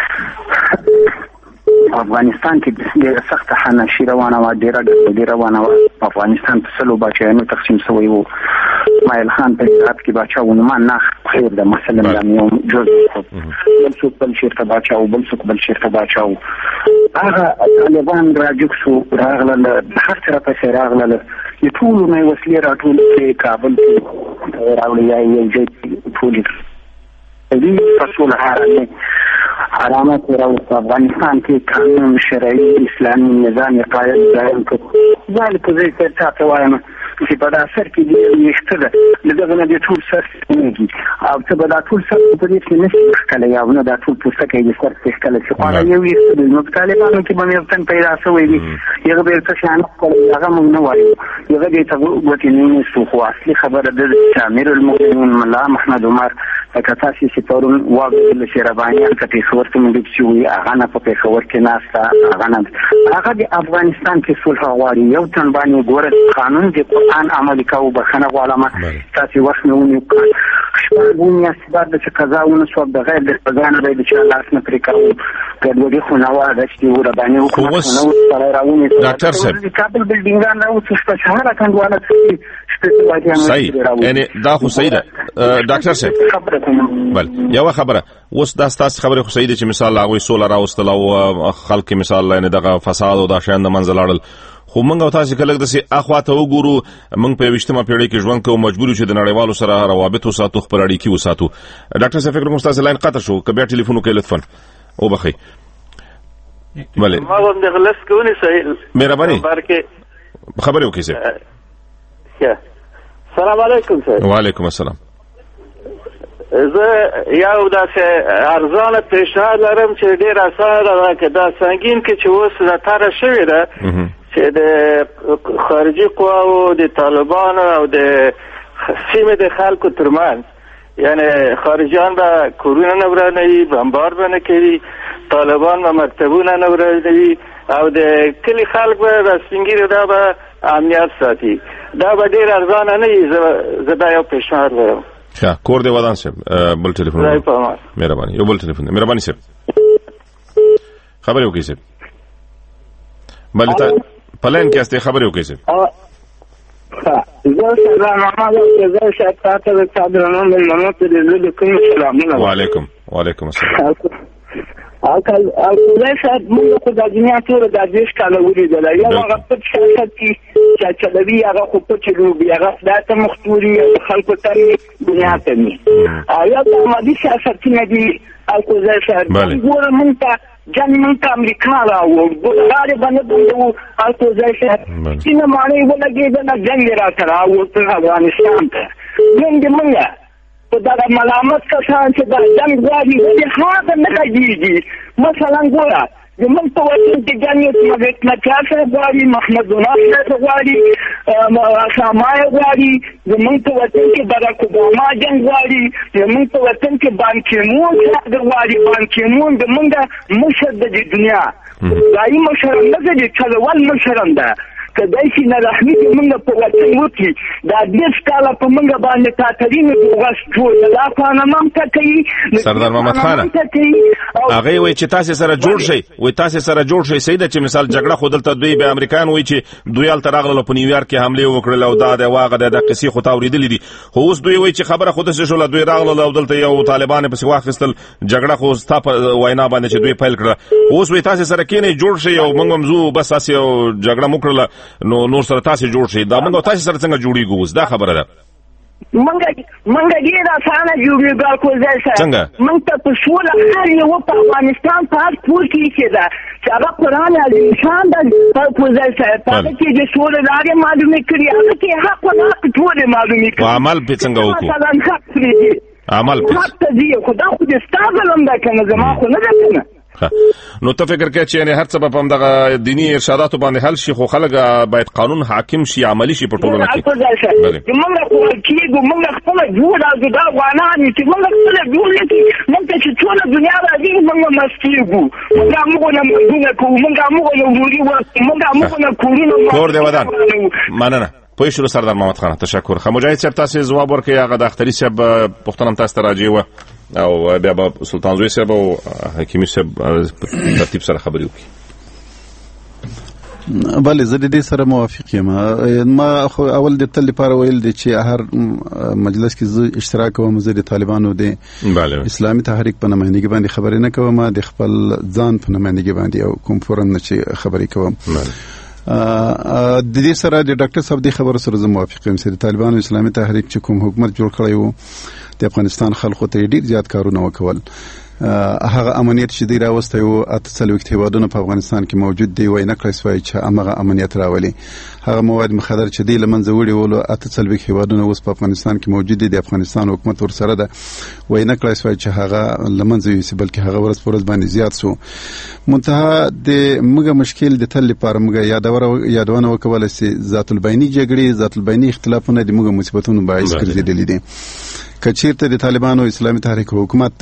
[SPEAKER 6] افغانستان کې ډېره سخته حناشي روانه وه، ډېره روانه وه. افغانستان په سلو باچایانو تقسیم شوی و. اسماعیل خان په هرات کې باچا و، نو ما نه خیر ده مثلا دا یو جز بل څوک بل چېرته باچا و، بل څوک بل چېرته باچا و. هغه طالبان راجوک شو، راغلل هر طرفه پسې راغلل، د ټولو نه یې وسلې راټول کړې، کابل کې راوړې یا یو ځای ټولې دې رسول علامات راوست. افغانستان کې قانون شرعي اسلامي نظام قائم دائم کو ذلك زي ته وایم چې په داسر کې دې یشته ده دغه نه د ټول سر کېږي او ته به دا ټول سر په دې کې نشي کله یا نه دا ټول پوسټه کې د سر څخه کله چې خو یو یشته نو طالبانو کې باندې وطن پیدا شوی دی یو به څه شان کوي هغه موږ نه وایو یو دې ته وته نه سو خو اصلي خبره ده چې امیر المؤمنین مولا محمد عمر کتا چې پرون واغله شربانیان کته خبرته مونږ چې وي هغه نه په خبر کې ناستا هغه د افغانستان کې صلح غواړي یو تن باندې ګوره قانون د قرآن عملي کوو بخنه غواړم تاسو وخت نه ونیو شپږ یا سبب د قضاونه سو د غیر د قضانه د چې لاس نه پرې کوو ګډوډي خو نه واره چې ور باندې وکړو
[SPEAKER 2] ډاکټر صاحب
[SPEAKER 6] کابل بلډینګان راو څه شهر کندواله
[SPEAKER 2] صحیح یعنی دا خو صحیح ده ډاکټر صاحب بل یو خبره اوس دا ستاسو خبره خو صحیح ده چې مثال هغه سولر راوستل او خلک مثال نه دغه فساد او دا شاند منځ لاړل خو موږ او تاسو کله دسي اخواته وګورو موږ په 20مه پیړۍ کې ژوند کوو مجبور یو چې د نړیوالو سره روابط وساتو خپل اړیکې وساتو. ډاکټر صاحب فکر مستاذ لاین قطع شو کبه ټلیفون وکړئ لطفا او بخي بله
[SPEAKER 9] ما هم د غلس کوونی صحیح
[SPEAKER 2] مهرباني خبرې وکړئ
[SPEAKER 9] صاحب. السلام علیکم صاحب.
[SPEAKER 2] وعلیکم السلام.
[SPEAKER 9] زه یو داسې ارزانه پیشنهاد لرم چې ډېر اسانه ده که دا سنګین کې چې اوس راتاره شوې ده چې د خارجي قواو د طالبانو او د سیمې د خلکو ترمنځ یعنی خارجیان به کورونه نه ورانوي بمبار به نه کوي طالبان به مکتبونه نه ورانوي او د کلي خلک به د سپینګیرو دا به امنیت ساتي دا به ډېر ارزانه نه وي. زه دا یو پیشنهاد لرم.
[SPEAKER 2] کور دی ودان صاحب بل ټلیفون مهرباني یو بل ټلیفون مهرباني صاحب خبرې وکړئ صاحب بل ته پلان کې استه خبرې وکړئ صاحب. وعلیکم السلام.
[SPEAKER 10] اکل صاحب موږ خو د دنیا ټول د دیش کاله ولیدل یو هغه په سیاست کې چې چلوي هغه خو په چلوي هغه د مختوري خلکو ته دنیا ته نه یا د مادي سیاست نه دي اکل صاحب ګوره مونږ ته جن مونږ امریکا راو ګوره باندې اکل صاحب چې نه معنی ولګي دا جنگ را سره او افغانستان ته موږ په دا ملامت کسان چې دا جنگ غواړي چې هغه نه کېږي مثلا ګوره زموږ په وطن کې جنګ مګر غواړي محمد ناصر غواړي سامای غواړي زموږ په وطن کې باراک اوباما جنگ غواړي زموږ په وطن کې بان کیمون غواړي بان کیمون زموږ مشر د دنیا دایي مشر نه دی چلول مشر ده کدی شي نه رحمي موږ په وطن وکي دا 10 کاله په موږ باندې تاترین دوغس جوړ دا پانام ته کوي
[SPEAKER 2] سردار محمد خان هغه وای چې تاسو سره جوړ شي وای تاسو سره جوړ شي سید چې مثال جګړه خودلته دوی به امریکایان وای چې دوی ال ترغله په نیویارک کې حمله وکړل او دا د واغه د قصې خو تاوریدلې دي خو اوس دوی وای چې خبره خود څه شول دوی راغله او دلته یو طالبان په واخستل جګړه خو ستا په وینا باندې چې دوی پیل کړه اوس وای تاسو سره کینې جوړ شي او موږ مزو بس تاسو جګړه وکړه نو سره تاسو جوړ شي دا موږ تاسو سره څنګه جوړیږو اوس دا خبره ده
[SPEAKER 10] منګه ډیر اسانه جوړیږي کو ځای منګ ته په شوله هر یو په افغانستان په پور کې کېده چې هغه قرآن عظیم شان د په ځای سره په کې د شوله لارې معلومه کړی هغه کې حق او حق ټول معلومه کړی
[SPEAKER 2] عمل په څنګه وکړو عمل
[SPEAKER 10] حق دې خدا خو دې ستاسو لم دا کنه زما خو نه ده
[SPEAKER 2] نو ته فکر کوي چې هر څه په همدغه دینی ارشادات باندې حل شي خو خلک باید قانون حاکم شي عملی شي په ټولنه کې
[SPEAKER 10] موږ خو کېږو موږ خپل جوړ او دا غواړو چې موږ خپل جوړ کړو موږ چې ټول دنیا راځي موږ مستیږو موږ نه کوو موږ نه کورونه
[SPEAKER 2] کور دی ودان مننه پوه شو سردار محمد خان تشکر مجاهد صاحب تاسو جواب ورکړئ هغه د اختری صاحب پښتنه تاسو ته راځي و او بیا به سلطان زوی صاحب او حکیمی صاحب ترتیب سره خبرې وکړي
[SPEAKER 1] بله زه د دې سره موافق یم ما خو اول د تل لپاره ویل دي چې هر مجلس کې زه اشتراک کوم زه د طالبانو د اسلامي تحریک په نمائندګي باندې خبرې نه کوم د خپل ځان په نمائندګي باندې او کوم فورن نه چې خبرې کوم د دې سره د ډاکټر صاحب د خبرو سره زه موافق یم چې طالبانو اسلامي تحریک چې کوم حکومت جوړ کړی وو د افغانستان خلکو ته ډیر زیات کارونه وکول هغه امنیت چې دی راوسته یو اتسلوکت هیوادونه په افغانستان کې موجود دی وای نه کړی سوای چې هغه امنیت راولي هغه مواد مخدر چې دی لمنځه وړي ولو اتسلوکت هیوادونه اوس په افغانستان کې موجود دي د افغانستان حکومت ور سره ده وای نه کړی سوای چې هغه لمنځه یوسي بلکې هغه ورځ پر ورځ باندې زیات سو منتها د موږ مشکل د تل لپاره موږ یادونه وکول چې ذات البینی جګړې ذات البینی اختلافونه د موږ مصیبتونو باعث ګرځېدلې دي کچیرته د طالبانو اسلامي تحریک حکومت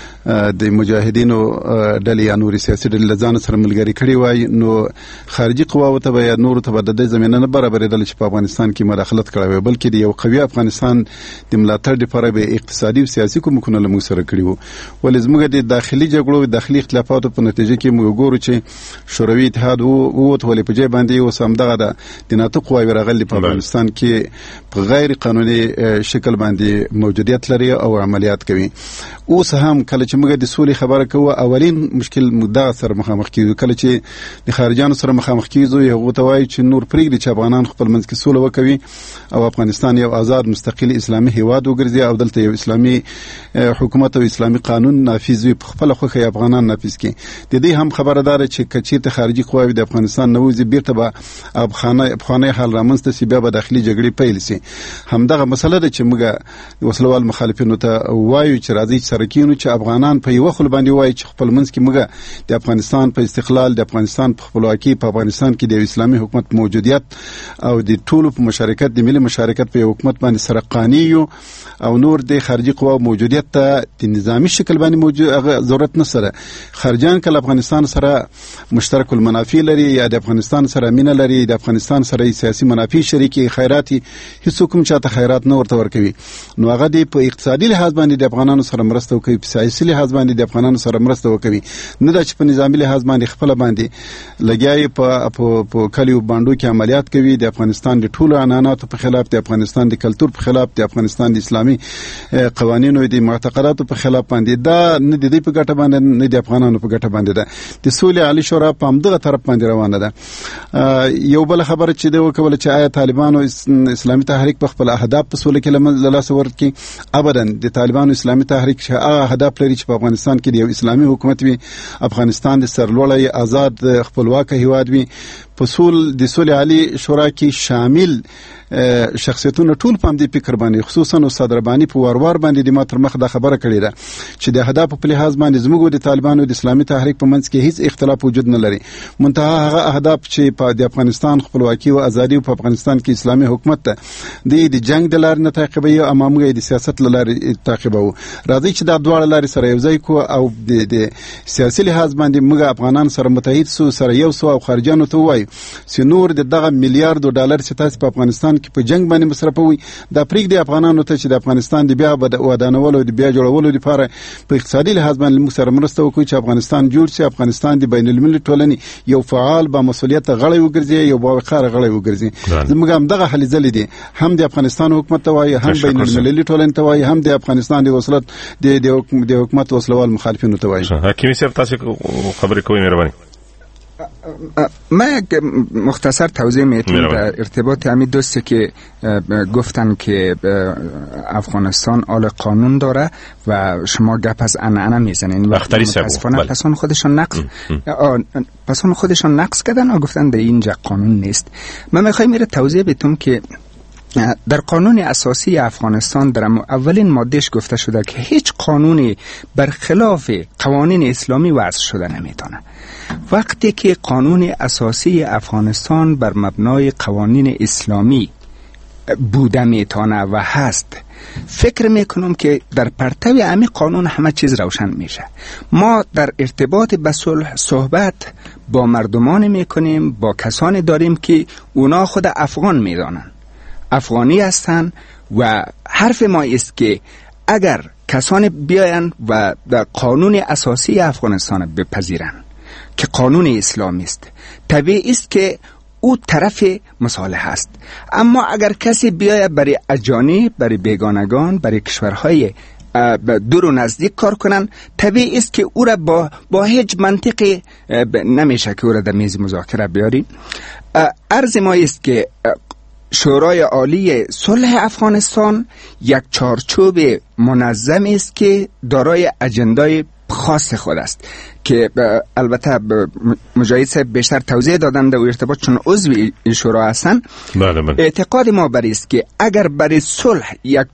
[SPEAKER 1] د مجاهدینو ډلې یا نور سیاسي ډلې ځان سره ملګری کړي وای نو خارجي قواو ته یا نور ته د دې زمينه نه برابرېدل چې په افغانستان کې مداخلت کړي وي بلکې د یو قوي افغانستان د ملاتړ لپاره به اقتصادي او سیاسي کومکونه لمو سره کړي وو ولې زموږ د داخلي جګړو داخلي اختلافاتو په نتیجه کې موږ ګورو چې شوروي اتحاد وو ولې په ځای باندې اوس همدغه د ناتو قواوی راغلي په افغانستان کې په غیر قانوني شکل باندې موجودیت لري او عملیات کوي اوس هم کله چې موږ د سولې خبره کوو اولین مشکل مدعا سره مخامخ کیږو کله چې د خارجانو سره مخامخ کیږو یو ته وایي چې نور پرېږدي چې افغانان خپل منځ کې سوله وکوي او افغانستان یو آزاد مستقل اسلامي هیواد وګرځي او دلته یو اسلامي حکومت او اسلامي قانون نافذ وي په خپل خوخه افغانان نافذ کړي د دې هم خبردار چې کچې ته خارجي قواوی د افغانستان نوځي بیرته به افغاني حال رامنځته سي بیا به داخلي جګړې پیل سي همدغه مسله ده چې موږ وسلوال مخالفینو ته وایو چې راځي سره کینو چې افغانان په یو خل باندې وایي چې خپل منځ کې موږ د افغانستان په استقلال د افغانستان په خپلواکي په افغانستان کې د اسلامي حکومت موجودیت او د ټولو په مشارکت د ملي مشارکت په حکومت باندې سره قانوني او نور د خارجي قواو موجودیت ته د نظامی شکل باندې موجود ضرورت نه سره خارجان کله افغانستان سره مشترک المنافع لري یا د افغانستان سره مینه لري د افغانستان سره سیاسي منافع شریکي خیراتي هیڅ کوم چاته خیرات نه ورته ورکوي نو هغه د په اقتصادي لحاظ باندې د افغانانو سره مرسته کوي په سیاسي لحاظ باندې د افغانانو سره مرسته وکوي نه د چې په نظامی لحاظ باندې خپل باندې لګیاي په کلیو باندې کې عملیات کوي د افغانستان د ټولو عنعناتو په خلاف د افغانستان د کلچر په خلاف د افغانستان د اسلامي قوانینو د معتقداتو په خلاف باندې دا نه د دې په ګټه باندې نه د افغانانو په ګټه باندې ده د سولې عالی شورا په همدغه طرف باندې روانه ده یو بل خبره چې د وکول چې آیا طالبانو اسلامي تحریک په خپل اهداف په سولې کې لاس ورکړي ابدا د طالبانو اسلامي تحریک چې اهداف لري چې په افغانستان کې د یو اسلامي حکومت وي افغانستان د سرلوړی آزاد خپلواک هیواد وي په د سولې عالی شورا کې شامل شخصیتونه ټول په دې فکر باندې خصوصا استاد رباني په وروار باندې د ماتر مخ د خبره کړې ده چې د اهداف په لحاظ باندې زموږ د طالبانو د اسلامي تحریک په منځ کې هیڅ اختلاف وجود نه لري منتها هغه اهداف چې په د افغانستان خپلواکي او ازادي په افغانستان کې اسلامي حکومت ته د جنگ د لارې نه تعقیبوي او امامي د سیاست لارې تعقیبوي راځي چې دا دواړه لارې سره سره یو ځای کو او د سیاسي لحاظ باندې موږ افغانان سره متحد سو سره یو سو او خارجانو ته وای چې نور دغه میلیارډ ډالر چې تاسو په افغانستان کې په جنگ باندې مصرفوي د افریقا د افغانانو ته چې د افغانستان د بیا ودانولو د بیا جوړولو لپاره په اقتصادي لحاظ باندې موږ سره مرسته وکړو چې افغانستان جوړ شي، افغانستان د بین المللي ټولنې یو فعال با مسؤلیت غړی وګرځي، یو با وقار غړی وګرځي. زموږ هم دغه هلې ځلې دي، هم د افغانستان حکومت ته وایي، هم بین المللي ټولنې ته وایي، هم د افغانستان د وصلت د حکومت وسلوال مخالفینو ته وایي.
[SPEAKER 2] حکیمی صاحب تاسو خبرې کوئ مهرباني.
[SPEAKER 4] من یک مختصر توضیح میتونم در ارتباط همین دوستی که گفتن که افغانستان آل قانون داره و شما گپ از عنعنه میزنین و متاسفانه پسان خودشان نقص کردن و گفتن در اینجا قانون نیست. من میخوایم میره توضیح بدم که در قانون اساسی افغانستان در اولین مادهش گفته شده که هیچ قانونی برخلاف قوانین اسلامی وضع شده نمیتونه. وقتی که قانون اساسی افغانستان بر مبنای قوانین اسلامی بوده میتونه و هست، فکر میکنم که در پرتو همین قانون همه چیز روشن میشه. ما در ارتباط به صلح صحبت با مردمان میکنیم، با کسانی داریم که اونا خود افغان میدانن، افغانی هستن و حرف ما است که اگر کسانی بیاین و در قانون اساسی افغانستان بپذیرن که قانون اسلامی است، طبیعی است که او طرف مصالحه است. اما اگر کسی بیاید برای اجانب، برای بیگانگان، برای کشورهای دور و نزدیک کار کنن، طبیعی است که او را با هیچ منطقی نمیشه که او را در میز مذاکره بیاریم. عرض ما است که شورای عالی صلح افغانستان یک چارچوب منظم است که دارای اجندای خاص خود است که البته مجاهد صاحب بیشتر توضیح دادن در ارتباط چون عضو این شورا هستن. اعتقاد ما بر است که اگر برای صلح یک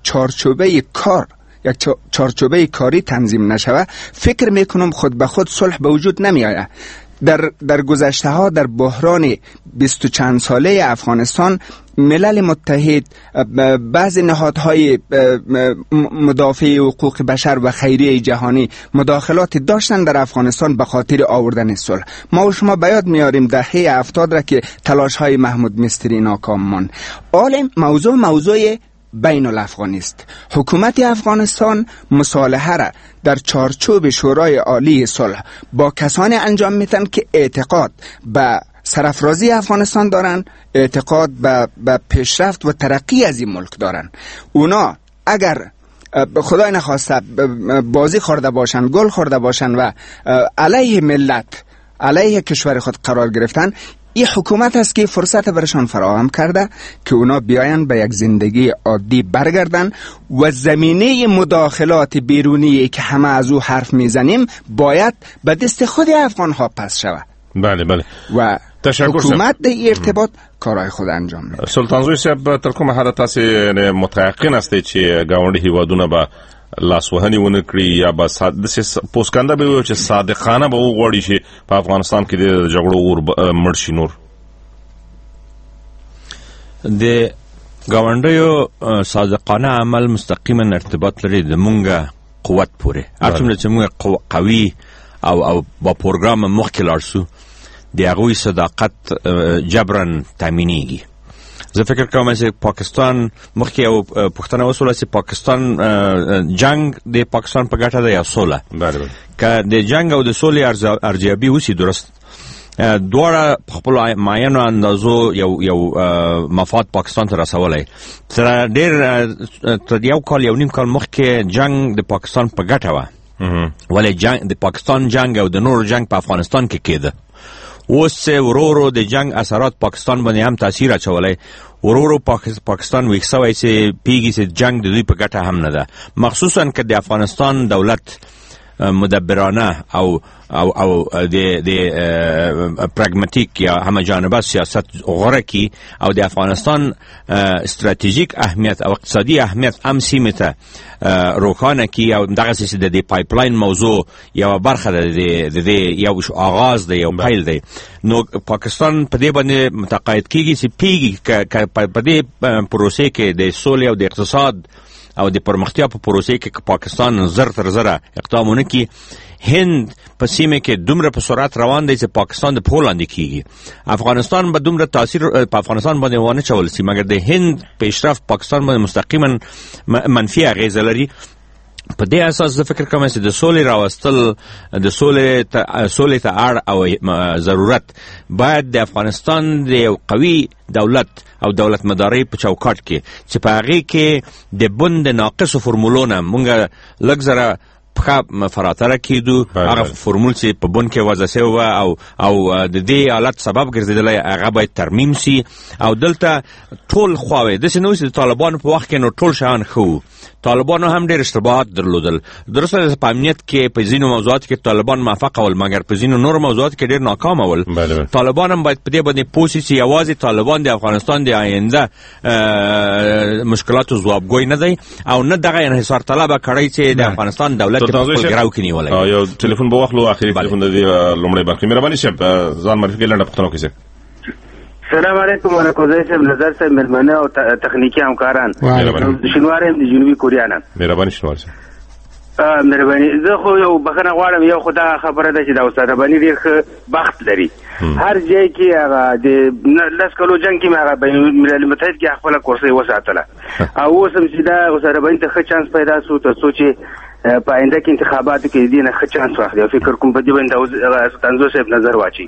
[SPEAKER 4] چارچوبه کاری تنظیم نشود، فکر میکنم خود به خود صلح به وجود نمی آید. در گذشته ها در بحران 20 چند ساله افغانستان، ملل متحد، بعض نهادهای مدافع حقوق بشر و خیریه جهانی مداخلات داشتن در افغانستان به خاطر آوردن صلح. ما و شما بیاد میاریم دهه 70 را که تلاش های محمود مستری ناکام ماند. موضوع بین الافغانی است. حکومت افغانستان مصالحه را در چارچوب شورای عالی صلح با کسانی انجام میتن که اعتقاد به سرافرازی افغانستان دارن، اعتقاد به پیشرفت و ترقی از این ملک دارن. اونا اگر خدای نخواسته بازی خورده باشن، گل خورده باشن و علیه ملت، علیه کشور خود قرار گرفتن، این حکومت است که فرصت برشان فراهم کرده که اونا بیاین به یک زندگی عادی برگردن و زمینه مداخلات بیرونی که همه از او حرف میزنیم باید به دست خود افغان ها پس شود.
[SPEAKER 2] بله
[SPEAKER 4] و حکومت در ارتباط کارهای خود انجام میده.
[SPEAKER 2] سلطان زوی صاحب تر کومه حد تاسو متيقن استه چې گاونډي هیوادونه به لاسوهنی ونه کړی یا به پوسکنده به چې صادقانه به وغوړي شي په افغانستان کې د جګړو اور مړ شي. نور
[SPEAKER 5] د گاونډیو صادقانه عمل مستقیما ارتباط لري د مونږه قوت پورې. هرڅومره چې مونږ قوي او با پروګرام مخکې لاړ سو، د هغوی صداقت جبرن تامینیږي. زه فکر کوم چې پاکستان مخکې یو پوښتنه وسوله چې پاکستان جنگ د پاکستان په ګټه ده یا سوله. که د جنگ او د سولې ارزیابي وشي، درست دواړه په خپل معینو اندازو یو مفاد پاکستان ته رسولی. تر یو کال یو نیم کال مخکې جنگ د پاکستان په ګټه وه، ولی د پاکستان جنگ او د نور جنگ په افغانستان کې کېده. اوس ورو د جنگ اثرات پاکستان باندې هم تاثیر اچولی. ورو پاکستان ویښ سوی چې پیږي چې جنگ د دوی په ګټه هم نه ده، مخصوصا که د افغانستان دولت مدبرانه او د پراگماتیک یا همه جانبه سیاست غوره کی او د افغانستان استراتیژیک اهمیت او اقتصادی اهمیت هم سیمه ته روکانه کی او دغه چې د پایپلاین موضوع یو برخه د یو آغاز دی، یو پیل دی. نو پاکستان په دې باندې متقاعد کیږي چې پیږي په دې پروسې کې د سولې او د اقتصاد او د پرمختیا په پروسې کې پاکستان زر تر زره اقدامونه کوي، هند په سیمه کې دومره په سرعت روان دی چې پاکستان د پښو لاندې کیږي. افغانستان به دومره تاثیر په افغانستان باندې ونه چول سي، مګر د هند پیشرفت پاکستان باندې مستقیما منفي اغیزه لري. په دې اساس زه فکر کوم چې د سولې راوستل، د سولې ته اړ او ضرورت باید د افغانستان د یو قوي دولت او دولت مداري په چوکاټ کې چې په هغې کې د بند ناقصو فرمولونه مونږ لږ زره پخه فراتره کېدو، هغه فرمول چې په بن کې وضع شوی او د دې حالت سبب ګرځېدلی هغه باید ترمیم سي. او دلته ټول خواوې داسې نه و چې د طالبانو په وخت کې نو ټول شیان ښه وو. طالبانو هم ډېر اشتباهات درلودل. درسته په امنیت کې په ځینو موضوعاتو کې طالبان موفق ول، مګر په ځینو نورو موضوعاتو کې ډېر ناکام ول. طالبان هم باید په دې باندې پوه سي چې یوازې طالبان د افغانستان د آینده مشکلاتو ځوابګوی نه دی او نه دغه انحصار طلبه کړی چې د افغانستان دولت په خپل ګراو کې نیولی.
[SPEAKER 2] یو ټلیفون به واخلو، اخري ټلیفون د لومړۍ برخې. مهرباني صاحب ځان معرفي کړئ، لنډه پوښتنه وکړئ.
[SPEAKER 6] السلام علیکم ورحمۃ صاحب، نظر صاحب، ملمنه او تخنیکی همکاران، شنوار د جنوبي کوریا نه.
[SPEAKER 2] مهرباني شنوار صاحب.
[SPEAKER 6] مهرباني. زه خو یو بخښنه غواړم، یو خو دا خبره ده چې د استاد رباني ډېر ښه بخت لري. هر ځای کې هغه د لس کلو جنګ کې مې هغه بین الملل متحد کې خپله کورسۍ وساتله او اوس هم چې دا استاد رباني ته ښه چانس پیدا شو تر څو چې په آینده کې انتخاباتو کې دې نه ښه چانس واخلي. او فکر کوم په دې باندې ستانزو صاحب نظر واچي.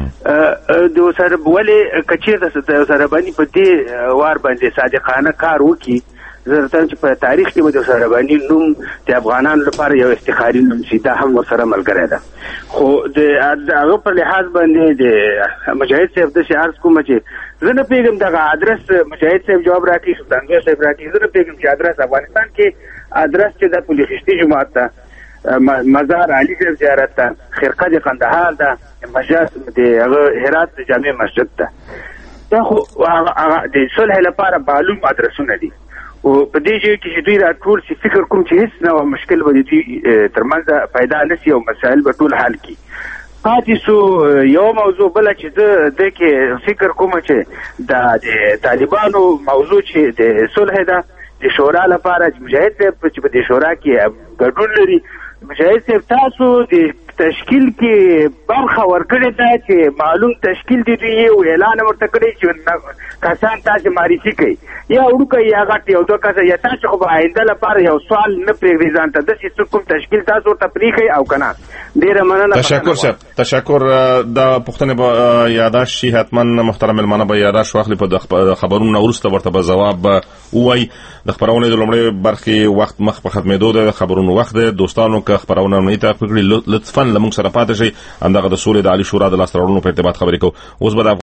[SPEAKER 6] د استاد ولې که چېرته د استاد رباني په دې وار باندې صادقانه کار وکړي، زه درته چې په تاریخ کې به د استاد رباني نوم د افغانانو لپاره یو افتخاري نوم شي. دا هم ورسره ملګری ده. خو د هغه په لحاظ باندې د مجاهد صاحب داسې عرض کوم چې زه نه پوهېږم دغه ادرس مجاهد صاحب جواب راکړي، ستانزو صاحب راکړي. زه نه پوهېږم چې ادرس افغانستان کې ادرس چې د پل خشتي جومات ته، مزار علي صاحب زیارت ته، خرقه د قندهار ده، د هغه هرات د جامع مسجد ته، دا خو هغه د صلح لپاره معلوم ادرسونه دي. او په دې ځای کې چې دوی راټول شي، فکر کوم چې هېڅ نه مشکل به د دوی ترمنځ پیدا نه شي او مسایل به ټول حل کړي. پاتې سو یو موضوع بله چې زه دې کې فکر کوم چې د طالبانو موضوع چې د صلح ده د شورا لپاره، مجاهد صاحب چې په دې شورا کې ګډون لري، مجاهد صاحب تاسو د تشکیل کې برخه ورکړې ده چې معلوم تشکیل دی، دوی یو اعلان ورته کړی چې کسان تاسو معرفي کړئ، یا وړوکی یا غټ یو دوه کسه، یا تاسو خو به آینده لپاره یو سوال نه پرېږدئ ځان ته، داسې کوم تشکیل تاسو ورته پرېښئ او که نه. ډېره مننه.
[SPEAKER 2] تشکر صاحب، تشکر. دا پوښتنې به یاداشت شي، حتما محترم مېلمانه به یاداشت واخلي. په خبرونو نه وروسته ورته به ځواب ووایي. د خپرونې د لومړۍ برخې وخت مخ په ختمېدو ده، د خبرونو وخت دی. دوستانو که خپرونه نه تعقیب کړي، لطفا له موږ سره پاتې شئ. همدغه د سولې د عالي شورا د لاسته راوړنو په ارتباط خبرې کوو. اوس به